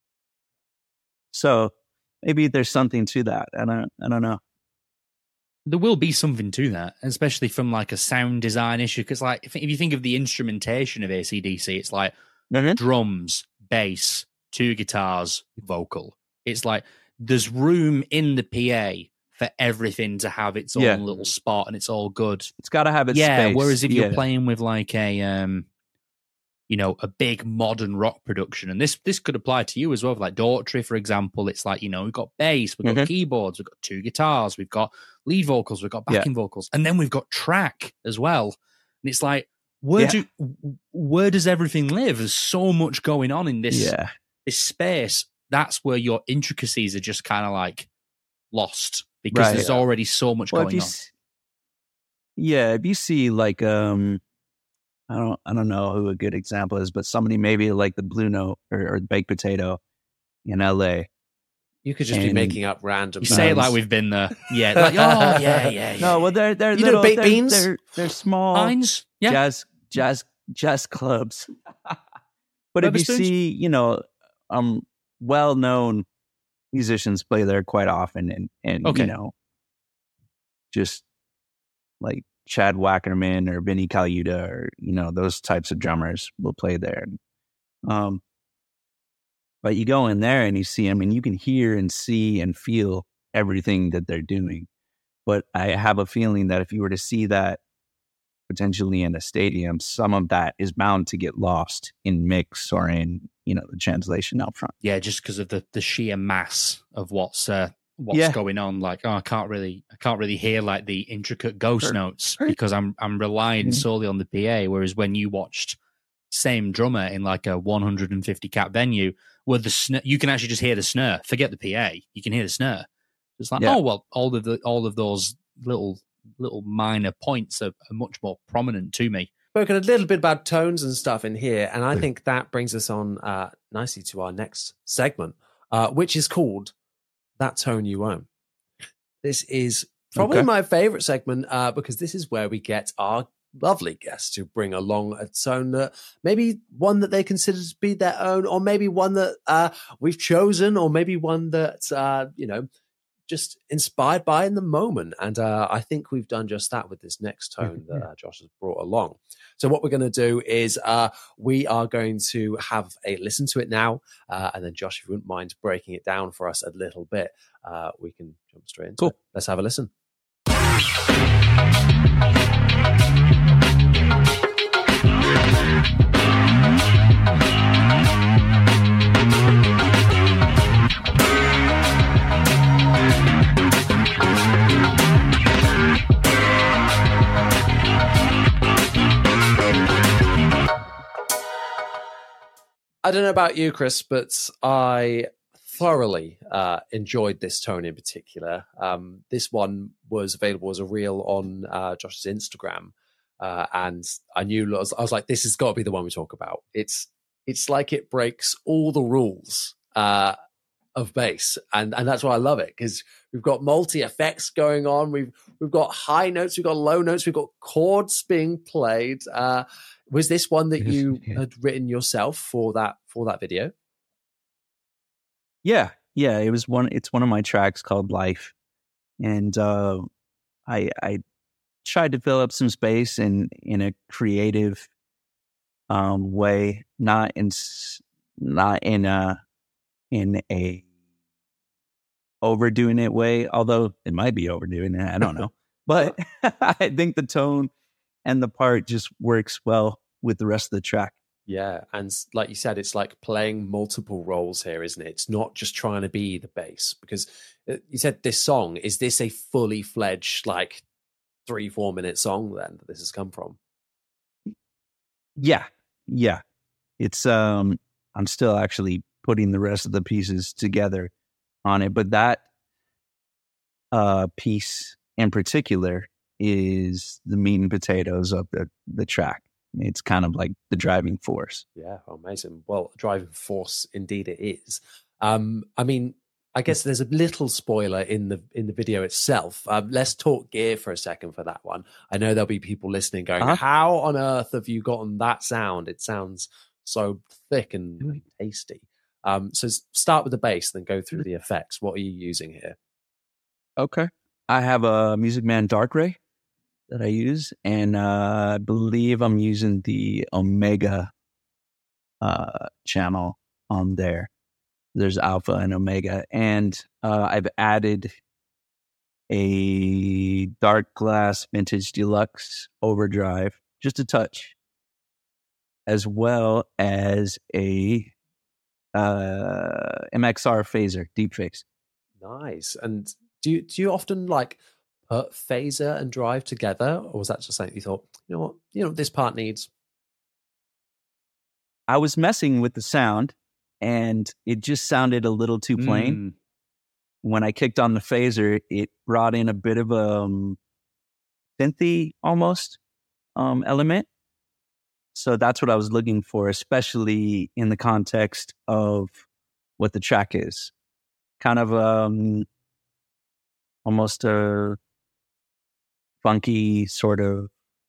so maybe there's something to that. I don't know. There will be something to that, especially from like a sound design issue. Because like if you think of the instrumentation of AC/DC, it's like drums, bass, 2 guitars, vocal. It's like there's room in the PA for everything to have its own little spot, and it's all good. It's got to have its space. Whereas if you're playing with like a a big modern rock production, and this could apply to you as well, like Daughtry, for example. It's like, we've got bass, we've got keyboards, we've got 2 guitars, we've got lead vocals, we've got backing vocals, and then we've got track as well. And it's like, where does everything live? There's so much going on in this space. That's where your intricacies are just kind of like lost, because there's already so much going on. If you see like I don't know who a good example is, but somebody maybe like the Blue Note or Baked Potato in LA. You could just be making up random. You say it like we've been there. Yeah. Like, yeah. No, well, they're you little, baked beans. They're small Beans? Yeah. jazz clubs. But if you see, well-known musicians play there quite often, and just like Chad Wackerman or Vinny Colaiuta or those types of drummers will play there. But you go in there and you see them, and you can hear and see and feel everything that they're doing. But I have a feeling that if you were to see that potentially in a stadium, some of that is bound to get lost in mix or in the translation out front. Yeah, just because of the sheer mass of what's going on. Like, I can't really hear like the intricate ghost notes because I'm relying solely on the PA. Whereas when you watched same drummer in like a 150 cap venue, where you can actually just hear the snare. Forget the PA, you can hear the snare. It's like, all of those little minor points are much more prominent to me. Spoken a little bit about tones and stuff in here, and I think that brings us on nicely to our next segment, which is called That Tone You Own. This is probably my favorite segment because this is where we get our lovely guests to bring along a tone that maybe one that they consider to be their own, or maybe one that we've chosen, or maybe one that just inspired by in the moment. And I think we've done just that with this next tone that Josh has brought along. So what we're going to do is we are going to have a listen to it now, and then Josh, if you wouldn't mind breaking it down for us a little bit, we can jump straight into it. Let's have a listen. I don't know about you, Chris, but I thoroughly enjoyed this tone in particular. This one was available as a reel on Josh's Instagram, and I knew I was like, this has got to be the one we talk about. It's like it breaks all the rules of bass, and that's why I love it, because we've got multi effects going on. We've got high notes, we've got low notes, we've got chords being played. Was this one that you had written yourself for that video? Yeah. It was it's one of my tracks called Life. And I tried to fill up some space in a creative way, not not in a overdoing it way, although it might be overdoing it. I don't know. But I think the tone and the part just works well with the rest of the track. Yeah, and like you said, it's like playing multiple roles here, isn't it? It's not just trying to be the bass, because you said this song, is this a fully fledged, like 3-4 minute song then that this has come from? Yeah. It's I'm still actually putting the rest of the pieces together on it, but that piece in particular is the meat and potatoes of the track. It's kind of like the driving force. Yeah, amazing. Well, driving force indeed it is. I mean, I guess there's a little spoiler in the video itself. Let's talk gear for a second for that one. I know there'll be people listening going, how on earth have you gotten that sound? It sounds so thick and tasty. So start with the bass, then go through the effects. What are you using here? Okay. I have a Music Man Darkray that I use, and I believe I'm using the Omega channel on there. There's Alpha and Omega, and I've added a Dark Glass Vintage Deluxe Overdrive, just a touch, as well as a MXR phaser, deep phase. Nice. And do you often like put phaser and drive together, or was that just something you thought, you know what this part needs? I was messing with the sound, and it just sounded a little too plain. When I kicked on the phaser, it brought in a bit of a synthy almost element. So that's what I was looking for, especially in the context of what the track is. Kind of almost a funky sort of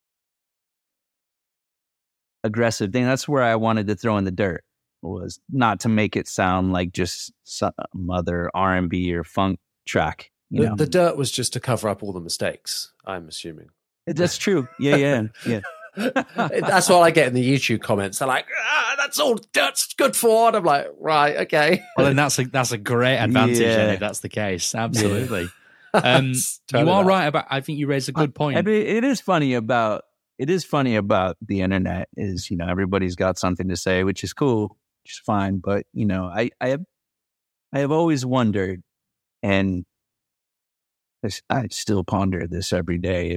aggressive thing. That's where I wanted to throw in the dirt, was not to make it sound like just some other R&B or funk track. The dirt was just to cover up all the mistakes, I'm assuming. That's true. Yeah. That's what I get in the YouTube comments. They're like, that's all dirt's good for. And I'm like, right, okay. Well, then that's a great advantage then, if that's the case. Absolutely. You are right about, I think you raised a good point. It is funny about the internet is, everybody's got something to say, which is cool, which is fine. But, I have always wondered, and I still ponder this every day.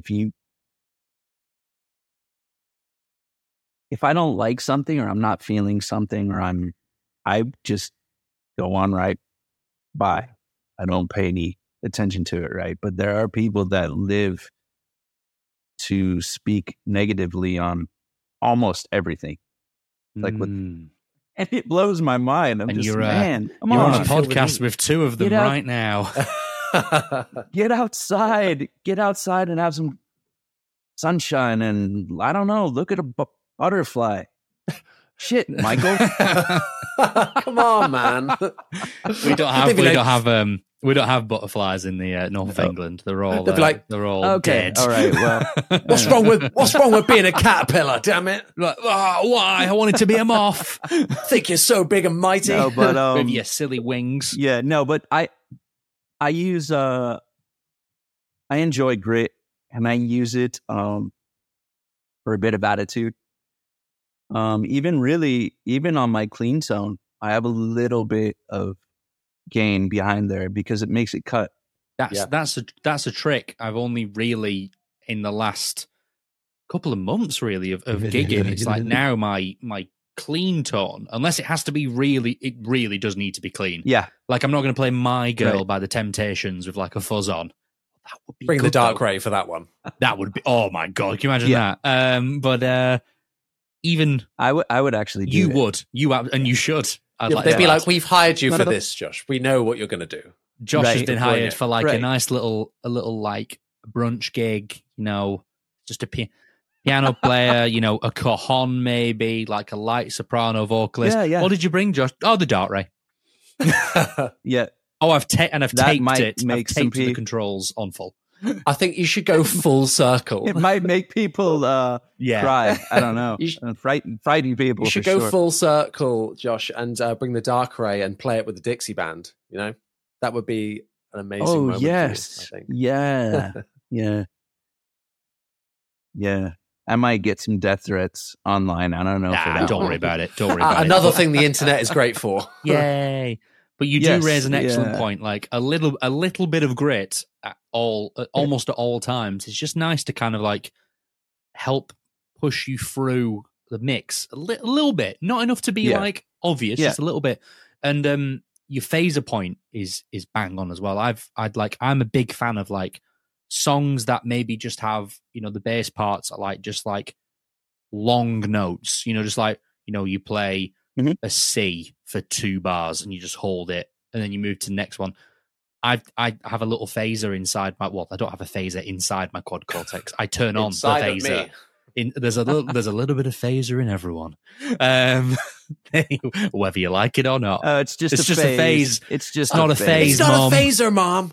If I don't like something, or I'm not feeling something, or I just go on right by. I don't pay any attention to it, right? But there are people that live to speak negatively on almost everything. And it blows my mind. I'm just, man, come on. You're on a podcast with two of them right now. Get outside and have some sunshine, and I don't know, look at a butterfly. Shit, Michael. Come on, man. We don't have butterflies in the north of England. They're all okay, dead. All right. Well, what's wrong with being a caterpillar? Damn it! Like, why? I wanted to be a moth. Think you're so big and mighty? No, but with your silly wings. Yeah, no, but I use I enjoy grit, and I use it for a bit of attitude. Even on my clean tone, I have a little bit of gain behind there because it makes it cut. That's a trick I've only really in the last couple of months really of gigging. It's like now my clean tone, unless it has to be it really does need to be clean. Yeah. Like I'm not going to play My Girl by The Temptations with like a fuzz on. That would be Bring good, the Darkray for that one. That would be, oh my God, can you imagine that? But even I would actually do and you should. They'd be like, we've hired you for this, Josh. We know what you're going to do. Josh has been hired for like a nice little like brunch gig, just a piano player, a cajon maybe, like a light soprano vocalist. Yeah. What did you bring, Josh? Oh, the Darkray. Yeah. Oh, I've taped it. Make I've taped the controls on full. I think you should go full circle. It might make people cry. I don't know. Frighten people. You should for go sure. full circle, Josh, and bring the Darkrai and play it with the Dixie band. You know, that would be an amazing Oh moment yes, for you, I think. yeah, yeah. I might get some death threats online. I don't know. for that Don't one. worry about it. Don't worry about Another it. thing the internet is great for. Yay! But you Yes, do raise an excellent yeah. point. Like a little bit of grit almost at all times. It's just nice to kind of like help push you through the mix a little bit, not enough to be Yeah. like obvious, Yeah. just a little bit. And your phaser point is bang on as well. I'm a big fan of like songs that maybe just have, you know, the bass parts are like just like long notes, you know, just like, you know, you play Mhm. a C for 2 bars and you just hold it and then you move to the next one. I have a little phaser inside my, well, I don't have a phaser inside my quad cortex. I turn on the Inside of phaser. me. There's a little bit of phaser in everyone. Whether you like it or not. It's just It's a just a phase. phase. It's just Not a phase. It's not Mom. a phaser,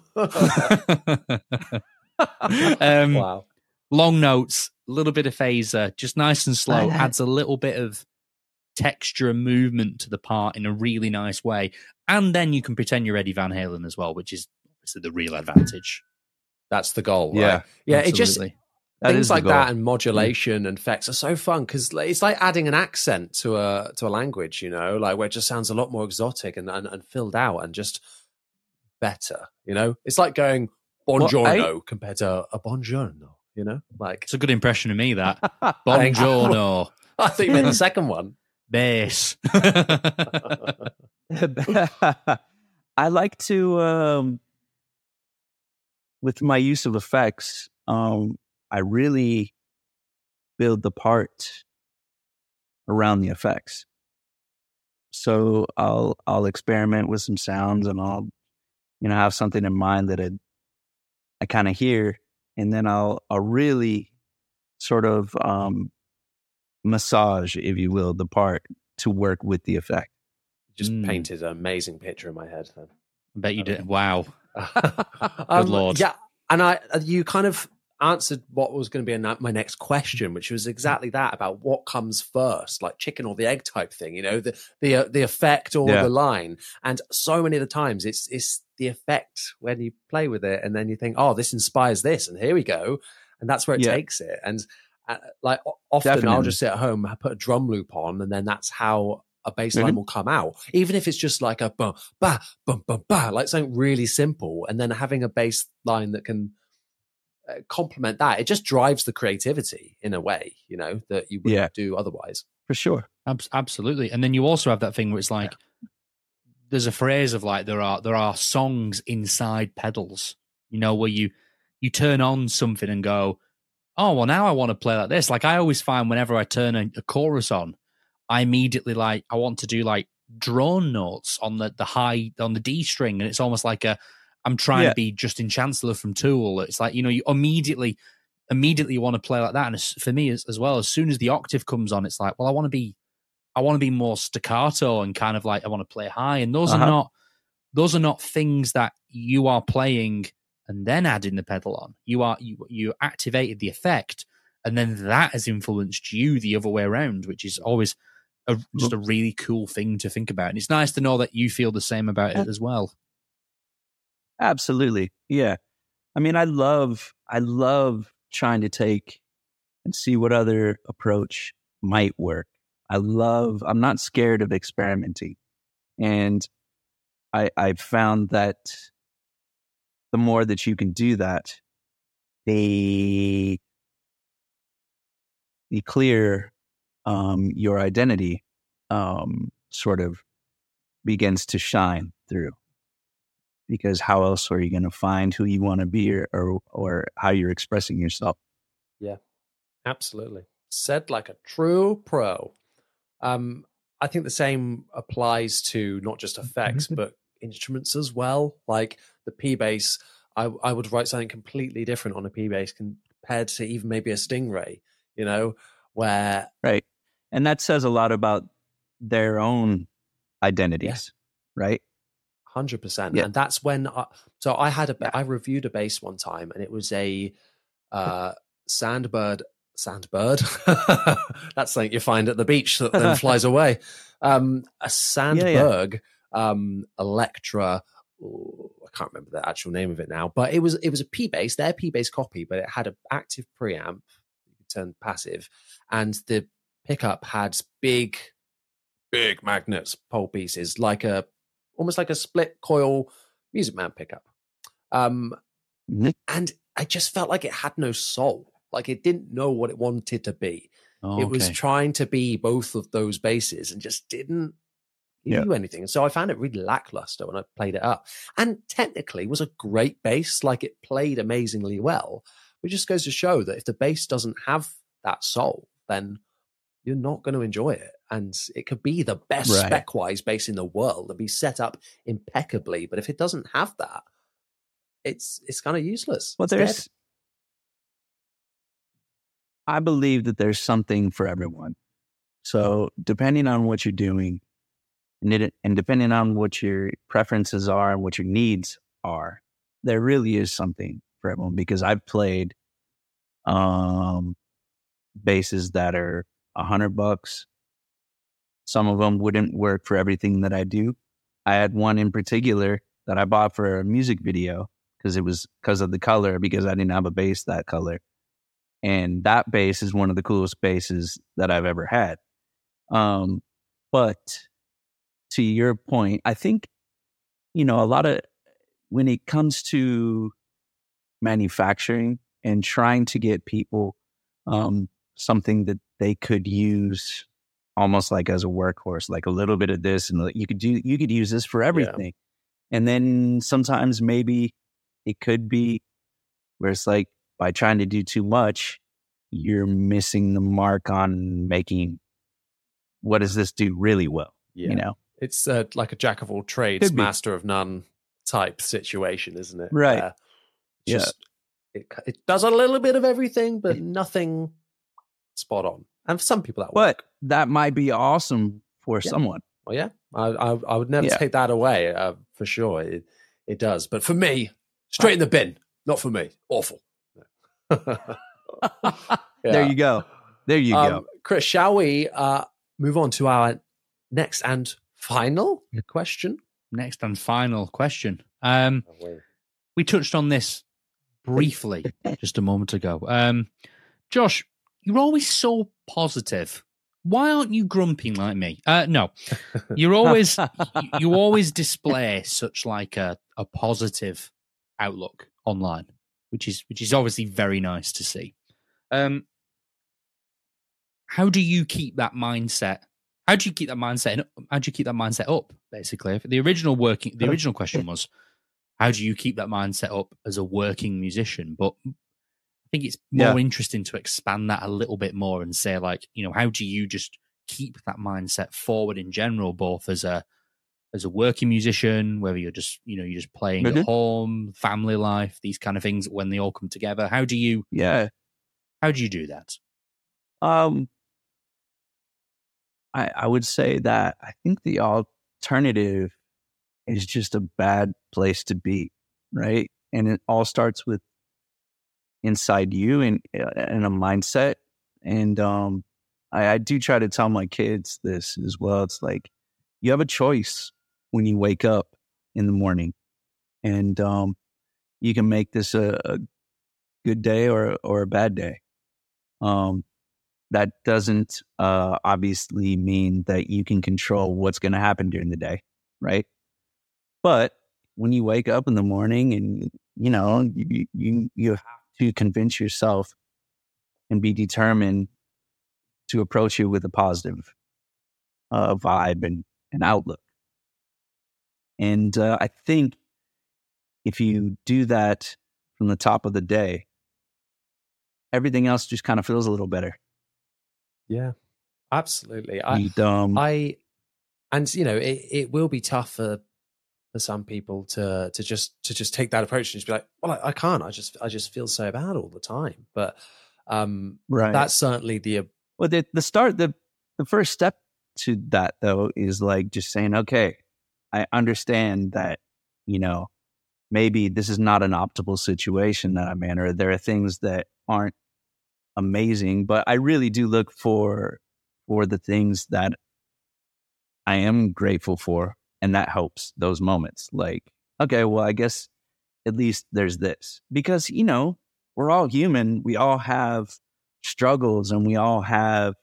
Mom. Wow. Long notes, a little bit of phaser, just nice and slow, adds a little bit of texture and movement to the part in a really nice way. And then you can pretend you're Eddie Van Halen as well, which is obviously the real advantage. That's the goal, right? Yeah, Yeah, it just absolutely. That things is the like goal. that and modulation and effects are so fun because it's like adding an accent to a language, you know, like where it just sounds a lot more exotic and filled out and just better, you know. It's like going buongiorno compared to a buongiorno, you know, like It's a good impression of me, that. Thank you. Buongiorno. I think you meant the second one. Bass. I like to, with my use of effects, I really build the part around the effects. So I'll experiment with some sounds and I'll, you know, have something in mind that I kind of hear, and then I'll really sort of massage, if you will, the part to work with the effect. Just painted an amazing picture in my head then. I bet you did. Wow. Good Lord. Yeah, and you kind of answered what was going to be my next question, which was exactly that, about what comes first, like chicken or the egg type thing, you know, the effect or the line. And so many of the times it's the effect when you play with it, and then you think, oh, this inspires this, and here we go, and that's where it takes it. And like often Definitely. I'll just sit at home, I put a drum loop on, and then that's how a bass line will come out, even if it's just like a bum ba bum bum ba, like something really simple, and then having a bass line that can complement that, it just drives the creativity in a way, you know, that you wouldn't do otherwise. For sure. Absolutely. And then you also have that thing where it's like, there's a phrase of like, there are songs inside pedals, you know, where you turn on something and go, oh, well, now I want to play like this. Like I always find whenever I turn a chorus on, I immediately like, I want to do like drone notes on the high, on the D string. And it's almost like I'm trying to be Justin Chancellor from Tool. It's like, you know, you immediately want to play like that. And for me as well, as soon as the octave comes on, it's like, well, I want to be more staccato and kind of like, I want to play high. And those are not things that you are playing and then adding the pedal on. You activated the effect, and then that has influenced you the other way around, which is always just a really cool thing to think about. And it's nice to know that you feel the same about it as well. Absolutely. Yeah. I mean, I love trying to take and see what other approach might work. I'm not scared of experimenting. And I've found that the more that you can do that, the clearer your identity sort of begins to shine through. Because how else are you going to find who you want to be or how you're expressing yourself? Yeah, absolutely. Said like a true pro. I think the same applies to not just effects, but instruments as well. Like the P bass, I would write something completely different on a P bass compared to even maybe a Stingray, you know, where... Right. And that says a lot about their own identities, right? 100%. Yeah. And that's when I reviewed a bass one time, and it was a Sandbird. That's something you find at the beach that then flies away. A Sandberg Electra. I can't remember the actual name of it now, but it was a P bass, their P bass copy, but it had an active preamp you could turn passive, and the pickup had big magnets, pole pieces, almost like a split coil Music Man pickup. And I just felt like it had no soul. Like it didn't know what it wanted to be. It was trying to be both of those basses and just didn't give you anything. And so I found it really lackluster when I played it up. And technically it was a great bass. Like it played amazingly well. It just goes to show that if the bass doesn't have that soul, then you're not going to enjoy it. And it could be the best spec-wise bass in the world and be set up impeccably. But if it doesn't have that, it's kind of useless. Well, I believe that there's something for everyone. So depending on what you're doing and depending on what your preferences are and what your needs are, there really is something for everyone, because I've played basses that are $100. Some of them wouldn't work for everything that I do. I had one in particular that I bought for a music video because of the color, because I didn't have a bass that color. And that bass is one of the coolest basses that I've ever had. But to your point, I think, a lot of, when it comes to manufacturing and trying to get people something that they could use almost like as a workhorse, like a little bit of this, and you could use this for everything. Yeah. And then sometimes maybe it could be where it's like, by trying to do too much, you're missing the mark on making, what does this do really well? Yeah. It's like a jack of all trades, master of none type situation, isn't it? Right. It does a little bit of everything, but nothing spot on. And for some people that might be awesome for someone. Well, yeah, I would never take that away, for sure. It does. But for me, straight in the bin. Not for me. Awful. There you go. Chris, shall we move on to our next and final question? Next and final question. We touched on this briefly just a moment ago. Josh, you're always so positive. Why aren't you grumpy like me? No, you always display such like a positive outlook online, which is obviously very nice to see. How do you keep that mindset? How do you keep that mindset up? Basically, the original question was, how do you keep that mindset up as a working musician? But I think it's more interesting to expand that a little bit more and say, like, how do you just keep that mindset forward in general, both as a working musician, whether you're just playing at home, family life, these kind of things, when they all come together. How do you do that? I would say that I think the alternative is just a bad place to be, right? And it all starts with inside you and a mindset. And I do try to tell my kids this as well. It's like, you have a choice when you wake up in the morning, and you can make this a good day or a bad day. That doesn't obviously mean that you can control what's going to happen during the day, right? But when you wake up in the morning, and you have to convince yourself and be determined to approach it with a positive vibe and outlook. And I think if you do that from the top of the day, everything else just kind of feels a little better. Yeah, absolutely. It will be tough for some people to just take that approach and just be like, well, I can't. I just feel so bad all the time. But that's certainly the first step to that, though, is like just saying, okay, I understand that, you know, maybe this is not an optimal situation that I'm in, or there are things that aren't amazing, but I really do look for the things that I am grateful for. And that helps those moments. Like, okay, well, I guess at least there's this, because, you know, we're all human. We all have struggles, and we all have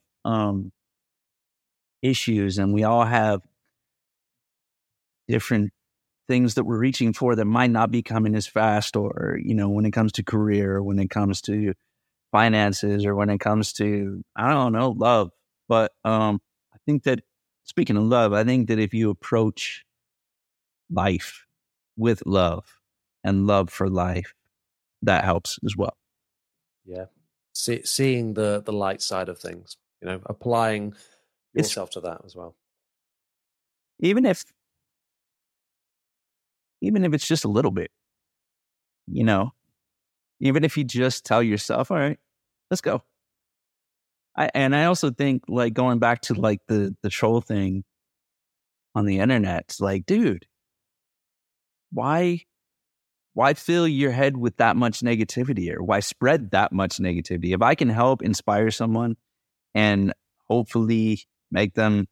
issues, and we all have different things that we're reaching for that might not be coming as fast, or, you know, when it comes to career, or when it comes to finances, or when it comes to, I don't know, love. But I think that, speaking of love, I think that if you approach life with love and love for life, that helps as well. Yeah. Seeing the light side of things, you know, applying yourself to that as well. Even if it's just a little bit, you know, even if you just tell yourself, all right, let's go. I also think, like, going back to like the troll thing on the internet, it's like, dude, why fill your head with that much negativity, or why spread that much negativity? If I can help inspire someone and hopefully make them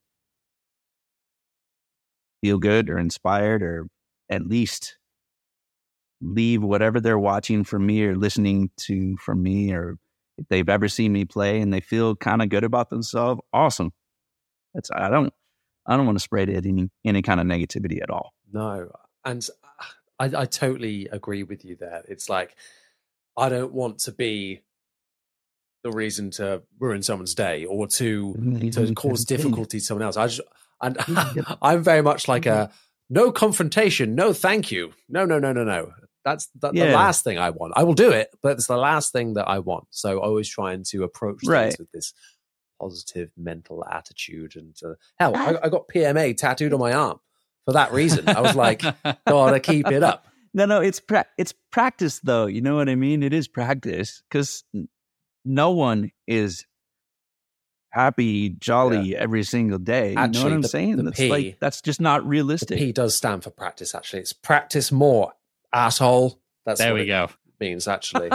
feel good or inspired, or at least leave whatever they're watching from me or listening to from me, or if they've ever seen me play and they feel kind of good about themselves, awesome. I don't want to spread any kind of negativity at all. No. And I totally agree with you there. It's like, I don't want to be the reason to ruin someone's day, or to cause difficulty to someone else. I'm very much like a no confrontation, no thank you. No. That's the last thing I want. I will do it, but it's the last thing that I want. So always trying to approach things with this positive mental attitude. And hell, I got PMA tattooed on my arm for that reason. I was like, gotta keep it up. No, it's practice though. You know what I mean? It is practice, because no one is happy, jolly every single day. You know what I'm saying? That's just not realistic. The P does stand for practice, actually. It's practice more, asshole. That's there what we go. Means, actually.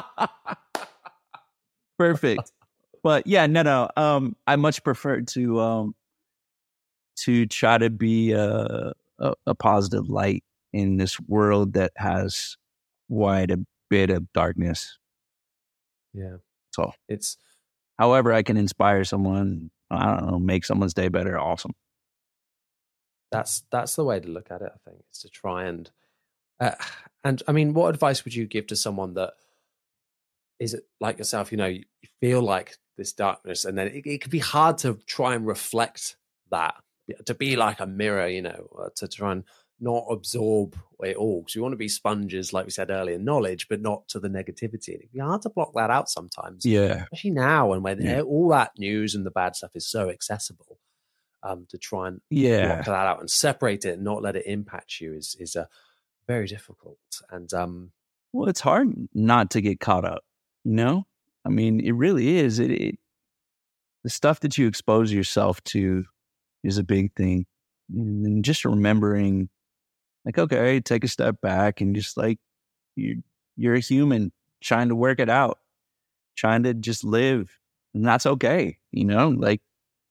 Perfect. But yeah, no. I much prefer to try to be a positive light in this world that has quite a bit of darkness. Yeah. So it's, however I can inspire someone, I don't know, make someone's day better, awesome. That's the way to look at it, I think, is to try and I mean, what advice would you give to someone that is it like yourself, you know, you feel like this darkness, and then it can be hard to try and reflect that, to be like a mirror, you know, to try and not absorb it all, because we want to be sponges, like we said earlier, knowledge, but not to the negativity. It'd be hard to block that out sometimes. Yeah. Especially now, and when all that news and the bad stuff is so accessible, to try and block that out and separate it and not let it impact you is very difficult. And well, it's hard not to get caught up, you know? I mean, it really is. The stuff that you expose yourself to is a big thing. And just remembering, like, okay, take a step back and just like, you're a human trying to work it out, trying to just live. And that's okay, you know? Like,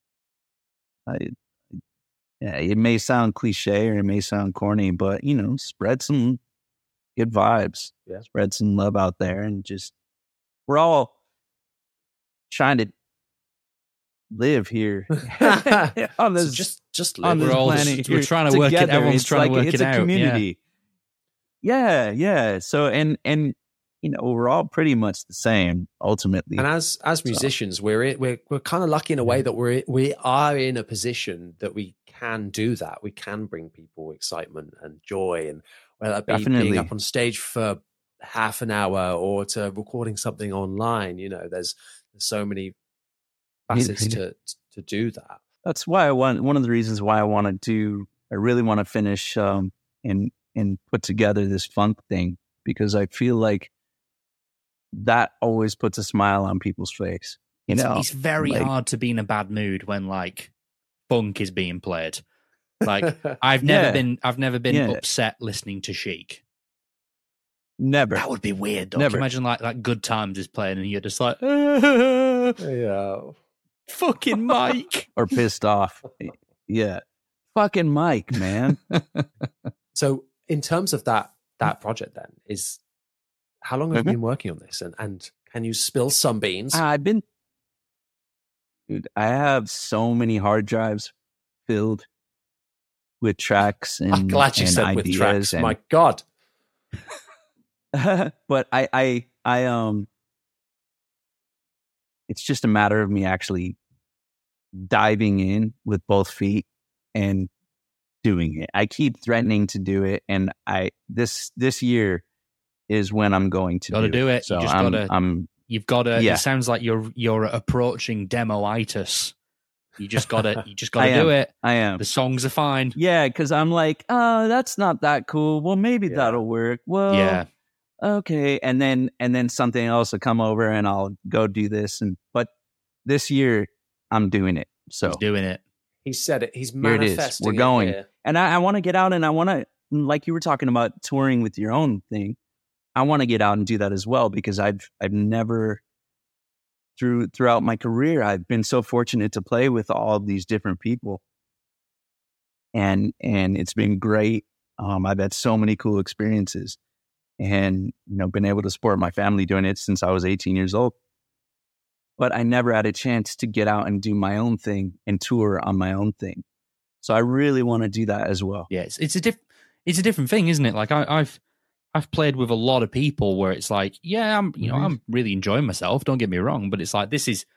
it may sound cliche or it may sound corny, but, you know, spread some good vibes. Yeah. Spread some love out there, and just, we're all trying to live here on this, so just live. We're trying to work it. Everyone's trying to work it out. It's a community. Yeah. So, and you know, we're all pretty much the same ultimately. And as musicians, we're kind of lucky in a way that we are in a position that we can do that. We can bring people excitement and joy, and whether that be being up on stage for half an hour or to recording something online. You know, there's so many facets to do that. That's why one of the reasons why I really want to finish and put together this funk thing, because I feel like that always puts a smile on people's face. You know, it's very hard to be in a bad mood when like funk is being played. Like I've never been upset listening to Chic. Never. That would be weird, though. Never. Can you imagine like Good Times is playing and you're just like, Yeah. fucking Mike. Or pissed off. Yeah. Fucking Mike, man. So in terms of that project then, how long have you been working on this? And can you spill some beans? Dude, I have so many hard drives filled with tracks and I'm glad you and said ideas with tracks. and- My God. but I it's just a matter of me actually diving in with both feet and doing it. I keep threatening to do it, and this year is when I'm going to do it. So you just you've got to. Yeah. It sounds like you're approaching demo-itis. You just gotta do it. I am. The songs are fine. Yeah, because I'm like, oh, that's not that cool. Well, maybe that'll work. Well, Yeah. Okay, and then something else will come over, and I'll go do this. But this year, I'm doing it. So He's doing it. He said it. He's here it manifesting. is. We're going, here. and I want to get out, and I want to, like you were talking about touring with your own thing. I want to get out and do that as well because I've never throughout my career I've been so fortunate to play with all of these different people, and it's been great. I've had so many cool experiences. And, been able to support my family doing it since I was 18 years old. But I never had a chance to get out and do my own thing and tour on my own thing. So I really want to do that as well. Yeah, it's a different thing, isn't it? Like I've played with a lot of people where it's like, yeah, I'm really enjoying myself. Don't get me wrong, but it's like this is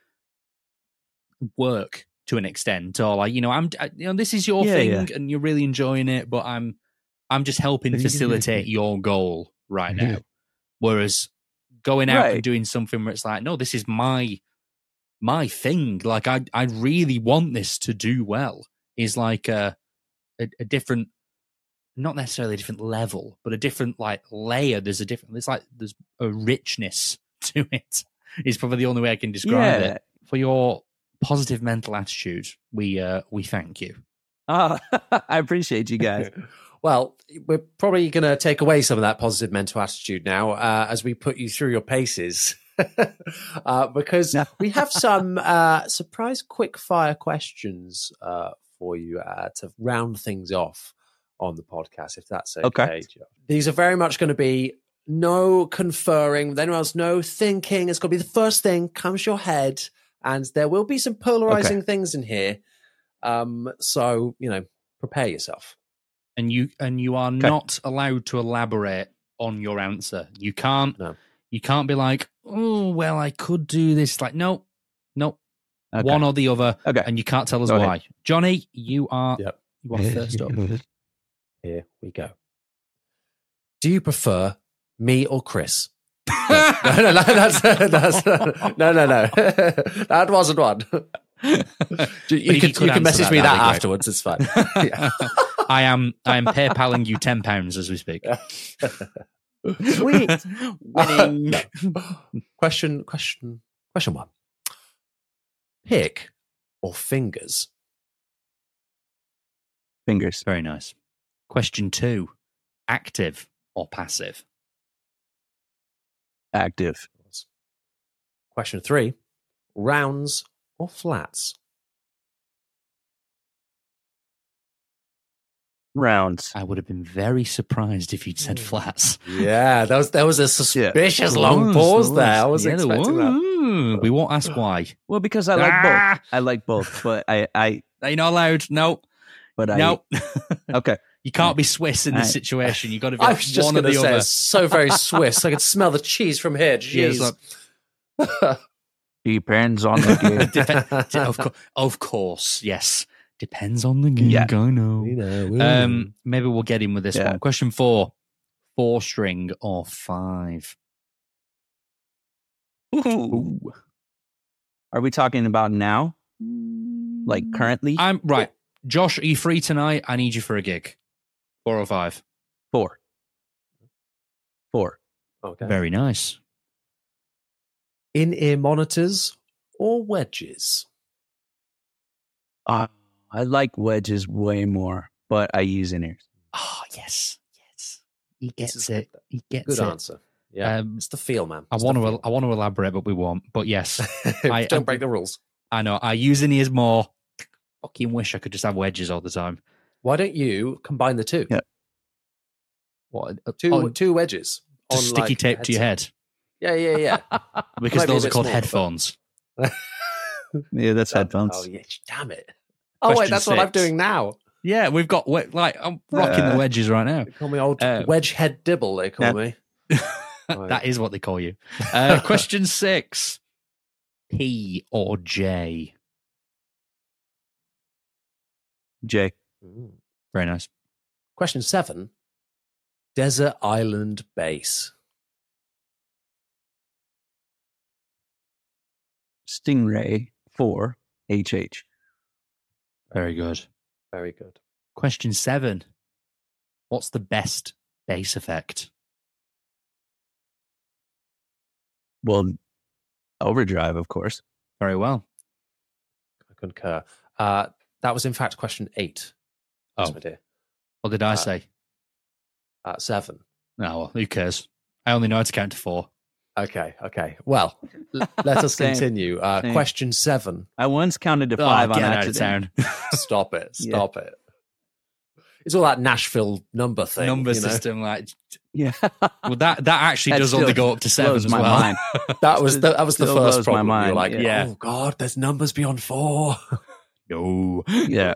work to an extent, or like this is your thing and you're really enjoying it, but I'm just helping facilitate your goal right now. Whereas going out and doing something where it's like, no, this is my thing. Like I really want this to do well is like a different, not necessarily a different level, but a different like layer. There's a richness to it. Is probably the only way I can describe it. For your positive mental attitude, we thank you. I appreciate you guys. Well, we're probably going to take away some of that positive mental attitude now as we put you through your paces. Because we have some surprise quick fire questions for you to round things off on the podcast, if that's okay. Joe. These are very much going to be no conferring with anyone else, no thinking. It's going to be the first thing comes to your head, and there will be some polarizing things in here. So, prepare yourself. And you are not allowed to elaborate on your answer. You can't be like, oh well, I could do this. Like, no, one or the other, and you can't tell us why. Ahead. Johnny, you are first up. Here we go. Do you prefer me or Chris? No, that's that wasn't one. You can message me that afterwards. It's fine. Yeah. I am PayPaling you £10 as we speak. Sweet. Winning. Question one. Pick or fingers? Fingers. Very nice. Question 2. Active or passive? Active. Question 3. Rounds or flats? Rounds. I would have been very surprised if you'd said flats. Yeah, there was a suspicious long pause there. I wasn't expecting that. We won't ask why. Well, because I like both. I like both, but I You're not allowed. No. But no. Okay. You can't be Swiss in this situation. You've got to be I was just one or the other. So very Swiss. I could smell the cheese from here. Jeez. Yeah, depends on the game. Of course, yes. Depends on the gig, I know. Maybe we'll get in with this one. Question 4. 4-string or 5? Ooh. Are we talking about now? Like currently? I'm right. Josh, are you free tonight? I need you for a gig. 4 or 5? 4. Okay. Very nice. In-ear monitors or wedges? I like wedges way more. but I use in-ears. Oh, yes. He gets is it. He gets Good it. answer. Yeah, it's the feel, man. I want to elaborate, but we won't. But yes, Don't break the rules. I know. I use in-ears more. Fucking wish I could just have wedges all the time. Why don't you combine the two? Yeah. What? Two wedges. Just sticky tape to your head. Yeah. Because Maybe those a are bit called smaller, headphones. Yeah, that's headphones. Oh, yeah. Damn it. Oh, wait, Question that's what I'm 6. doing now. Yeah, we've got I'm rocking the wedges right now. They call me old wedge head dibble, they call me. That is what they call you. Question 6. P or J? J. Very nice. Question 7. Desert Island Base. Stingray 4 HH. Very good. Very good. Question 7. What's the best bass effect? Well, overdrive, of course. Very well. I concur. That was, in fact, question 8. Oh. My dear. What did I say? 7. No, well, who cares? I only know how to count to 4. Okay. Well, let us Same. continue. Question 7. I once counted to 5 on get out of accident. town. Stop it. It's all that Nashville number thing. Number you know? system, like Yeah. well, that actually That does only still go up to 7 blows as my well. mind. That was the Still first blows my problem. mind, You're like, yeah. oh God, there's numbers beyond 4. No. Yeah.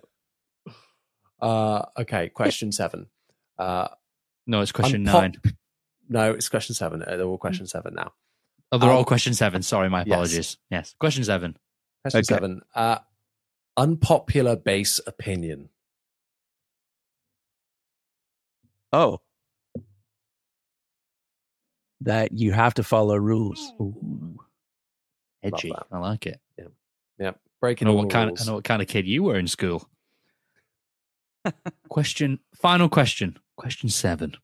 Okay, question 7. No, it's question Unpop- 9. No, it's question 7. They're all question 7 now. Oh, they're all question 7. Sorry, my Yes. apologies. Yes. Question 7. Question Okay. 7. Unpopular bass opinion. Oh. That you have to follow rules. Ooh. Edgy. Love I like it. Yeah, I breaking know all what the kind rules. I know what kind of kid you were in school. Final question. Question 7.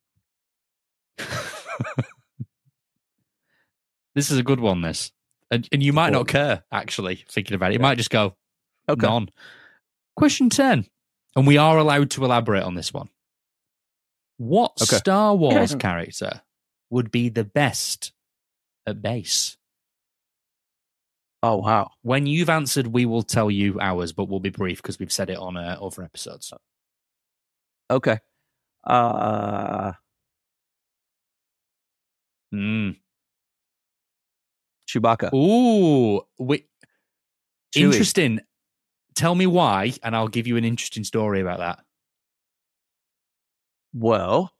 This is a good one, this. And you might not care, actually, thinking about it. You might just go, Okay. none. Question 10. And we are allowed to elaborate on this one. What Okay. Star Wars character would be the best at bass? Oh, wow. When you've answered, we will tell you ours, but we'll be brief because we've said it on other episodes. Okay. Chewbacca. Ooh, Chewie. interesting. Tell me why, and I'll give you an interesting story about that. Well,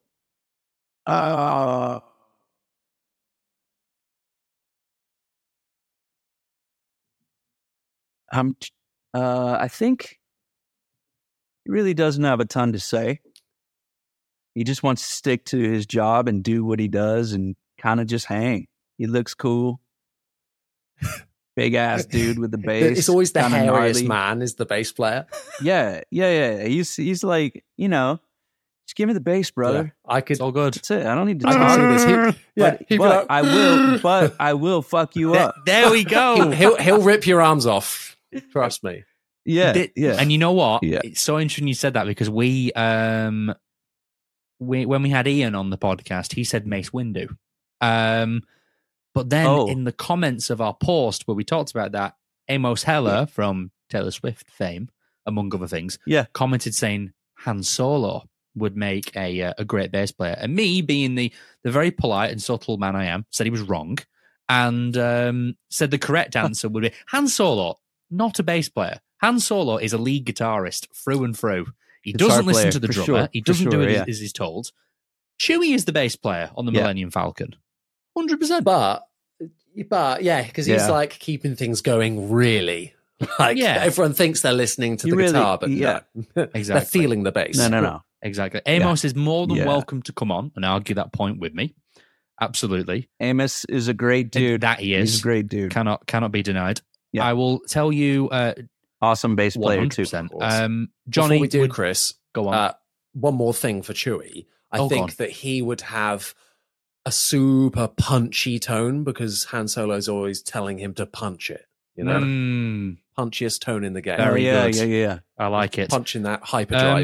I think he really doesn't have a ton to say. He just wants to stick to his job and do what he does and kind of just hang. He looks cool. Big ass dude with the bass. It's always the kinda hairiest gnarly. man is the bass player. Yeah. He's like, just give me the bass, brother. I could. It's all good. That's it. I don't need to I talk. can see this. But, he'd be but like, I will fuck you up. There we go. he'll rip your arms off. Trust me. Yeah. Yeah. And you know what? Yeah. It's so interesting you said that because we when we had Ian on the podcast, he said Mace Windu. But then in the comments of our post where we talked about that, Amos Heller from Taylor Swift fame, among other things, commented saying Han Solo would make a great bass player. And me, being the very polite and subtle man I am, said he was wrong and said the correct answer would be Han Solo, not a bass player. Han Solo is a lead guitarist through and through. He Guitar doesn't listen player, to the for drummer. sure, He for doesn't do sure, it as he's told. Chewie is the bass player on the Millennium Falcon. 100%. But yeah, because he's like keeping things going really. Like everyone thinks they're listening to the guitar, but no. Exactly. They're feeling the bass. No. Exactly. Amos is more than welcome to come on and argue that point with me. Absolutely. Amos is a great dude. That he is. He's a great dude. Cannot be denied. Yeah. I will tell you awesome bass player 100%. too. Before Johnny, we do, Chris, go on. One more thing for Chewie. I go on. think that he would have a super punchy tone because Han Solo's always telling him to punch it. You know, punchiest tone in the game. Very good. Yeah. I like it. Punching that hyperdrive.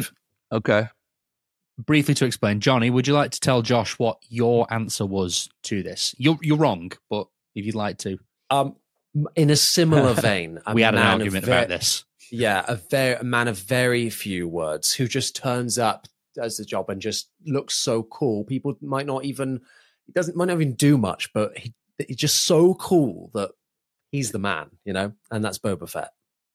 Okay. Briefly to explain, Johnny, would you like to tell Josh what your answer was to this? You're wrong, but if you'd like to. In a similar vein, We had an argument about this. Yeah, a man of very few words who just turns up, does the job, and just looks so cool. People might not even do much, but he's just so cool that he's the man, you know. And that's Boba Fett.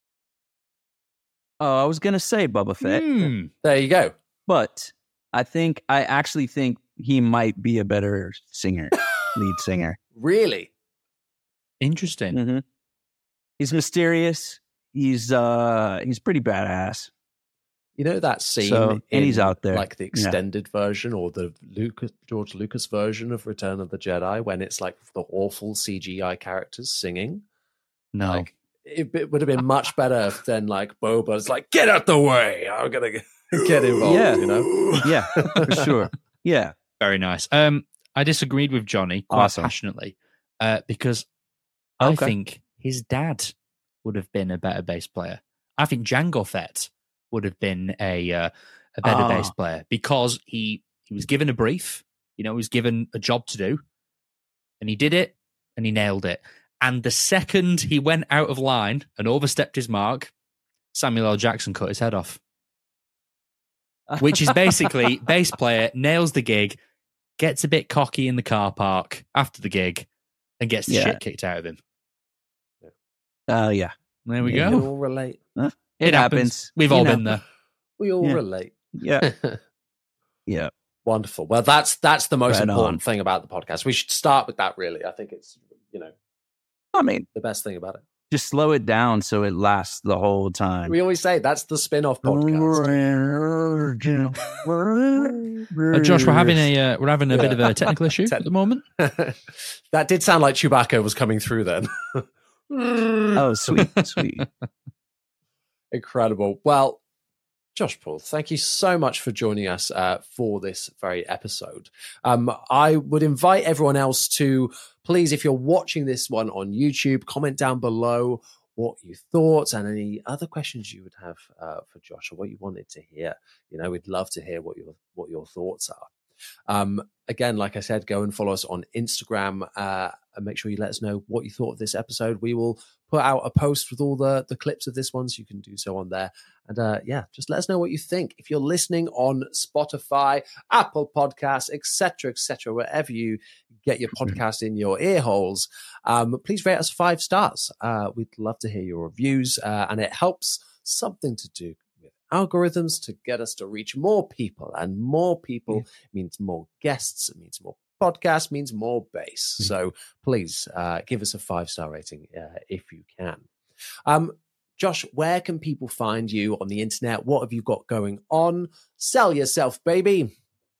Oh, I was gonna say Boba Fett. There you go. But I actually think he might be a better singer, lead singer. Really? Interesting. Mm-hmm. He's mysterious. He's pretty badass. You know that scene, and he's out there, like the extended version or the George Lucas version of Return of the Jedi, when it's like the awful CGI characters singing. No, like, it would have been much better than like Boba's like, get out the way, I'm gonna get involved. Yeah, you know, yeah, for sure. Yeah, very nice. I disagreed with Johnny quite passionately because I think his dad would have been a better bass player. I think Jango Fett would have been a better bass player because he was given a brief, you know, he was given a job to do, and he did it, and he nailed it. And the second he went out of line and overstepped his mark, Samuel L. Jackson cut his head off. Which is basically bass player nails the gig, gets a bit cocky in the car park after the gig, and gets the shit kicked out of him. Yeah. There we we go. all relate. It happens. We've all been there. We all relate. Yeah. Yeah. Wonderful. Well, that's the most Right important on. thing about the podcast. We should start with that, really. I think it's, you know, I mean, the best thing about it. just slow it down so it lasts the whole time. We always say that's the spin-off podcast. Josh, we're having a bit of a technical issue at the moment. That did sound like Chewbacca was coming through then. Oh, sweet. Incredible. Well, Josh Paul, thank you so much for joining us for this very episode. I would invite everyone else to please, if you're watching this one on YouTube, comment down below what you thought and any other questions you would have for Josh or what you wanted to hear. You know, we'd love to hear what your thoughts are. Again, like I said, go and follow us on Instagram and make sure you let us know what you thought of this episode. We will put out a post with all the clips of this one, so you can do so on there. And just let us know what you think. If you're listening on Spotify, Apple Podcasts, etc., wherever you get your podcast in your ear holes, please rate us 5 stars. We'd love to hear your reviews, and it helps something to do with algorithms to get us to reach more people, and more people means more guests, it means more podcasts, means more bass. So please give us a 5-star rating if you can. Josh, where can people find you on the internet? What have you got going on? Sell yourself, baby.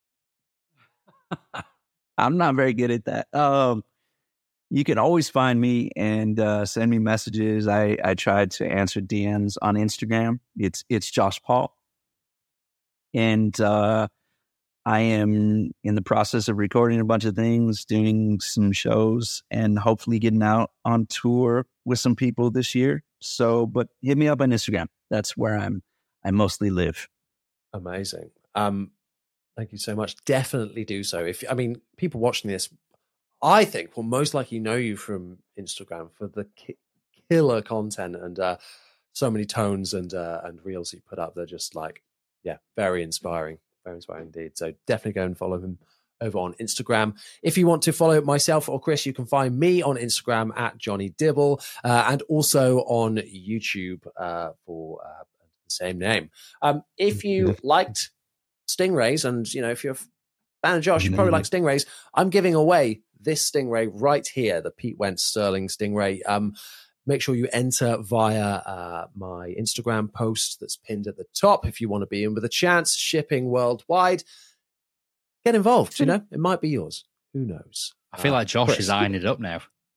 I'm not very good at that. You can always find me and send me messages. I tried to answer DMs on Instagram. It's Josh Paul. And I am in the process of recording a bunch of things, doing some shows, and hopefully getting out on tour with some people this year. So, but hit me up on Instagram. That's where I mostly live. Amazing. Thank you so much. Definitely do so. People watching this, I think, will most likely know you from Instagram for the killer content and so many tones and reels you put up. They're just very inspiring. Very inspiring indeed. So definitely go and follow him over on Instagram. If you want to follow myself or Chris, you can find me on Instagram at Johnny Dibble and also on YouTube for the same name. If you liked Stingrays, and if you're a fan of Josh, you probably like Stingrays, I'm giving away this Stingray right here, the Pete Wentz Sterling Stingray. Make sure you enter via my Instagram post that's pinned at the top if you want to be in with a chance. Shipping worldwide. Get involved, it might be yours. Who knows? I feel like Josh Chris. is eyeing it up now.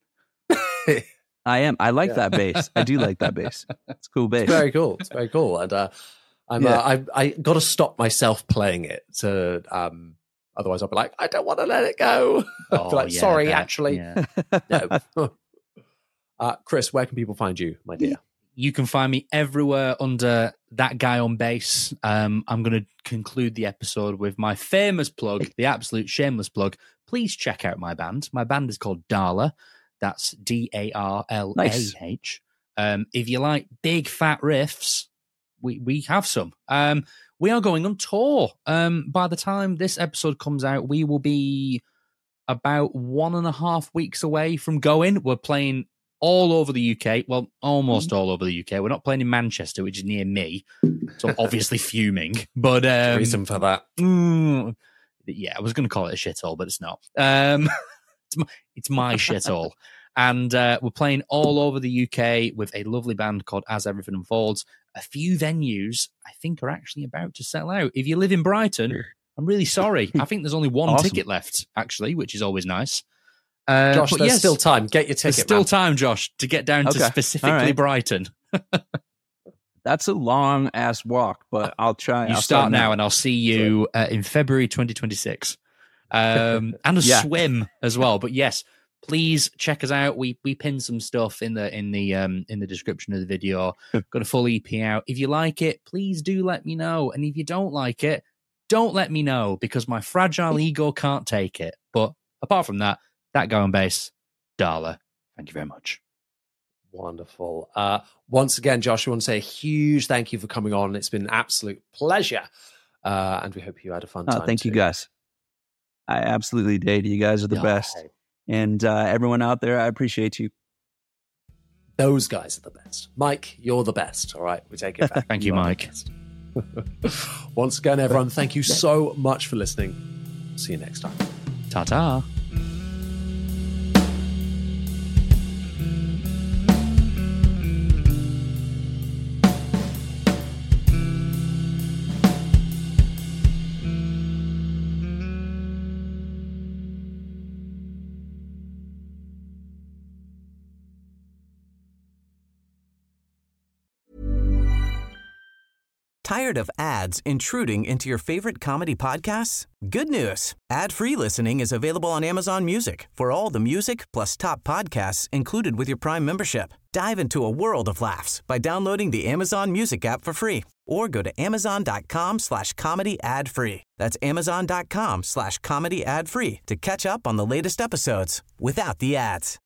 I am. I like that bass. I do like that bass. It's a cool bass. It's very cool. It's very cool. And I got to stop myself playing it to otherwise I'll be like, I don't want to let it go. I'll be like, sorry, actually. Yeah. No. Chris, where can people find you, my dear? You can find me everywhere under That Guy on Bass. I'm going to conclude the episode with my famous plug, the absolute shameless plug. Please check out my band. My band is called Darlah. That's Darlah. Nice. If you like big fat riffs, we have some. We are going on tour. By the time this episode comes out, we will be about 1.5 weeks away from going. We're playing all over the UK. Well, almost all over the UK. We're not playing in Manchester, which is near me. So I'm obviously fuming. But reason for that. Yeah, I was going to call it a shithole, but it's not. It's my shithole. And we're playing all over the UK with a lovely band called As Everything Unfolds. A few venues, I think, are actually about to sell out. If you live in Brighton, I'm really sorry. I think there's only one ticket left, actually, which is always nice. Josh, there's still time. Get your ticket. There's still time, Josh, to get down to specifically Brighton. That's a long-ass walk, but I'll try. You start now, and I'll see you in February 2026. And a swim as well. But yes, please check us out. We pinned some stuff in the description of the video. Got a full EP out. If you like it, please do let me know. And if you don't like it, don't let me know, because my fragile ego can't take it. But apart from that, That Guy on Bass, Darlah. Thank you very much. Wonderful. Once again, Josh, I want to say a huge thank you for coming on. It's been an absolute pleasure. And we hope you had a fun time. Thank you, guys. I absolutely did. You guys are the best. And everyone out there, I appreciate you. Those guys are the best. Mike, you're the best. All right, we take it back. Thank you, Mike. Once again, everyone, thank you so much for listening. See you next time. Ta-ta. Tired of ads intruding into your favorite comedy podcasts? Good news. Ad-free listening is available on Amazon Music for all the music plus top podcasts included with your Prime membership. Dive into a world of laughs by downloading the Amazon Music app for free or go to amazon.com/comedy ad-free. That's amazon.com/comedy ad-free to catch up on the latest episodes without the ads.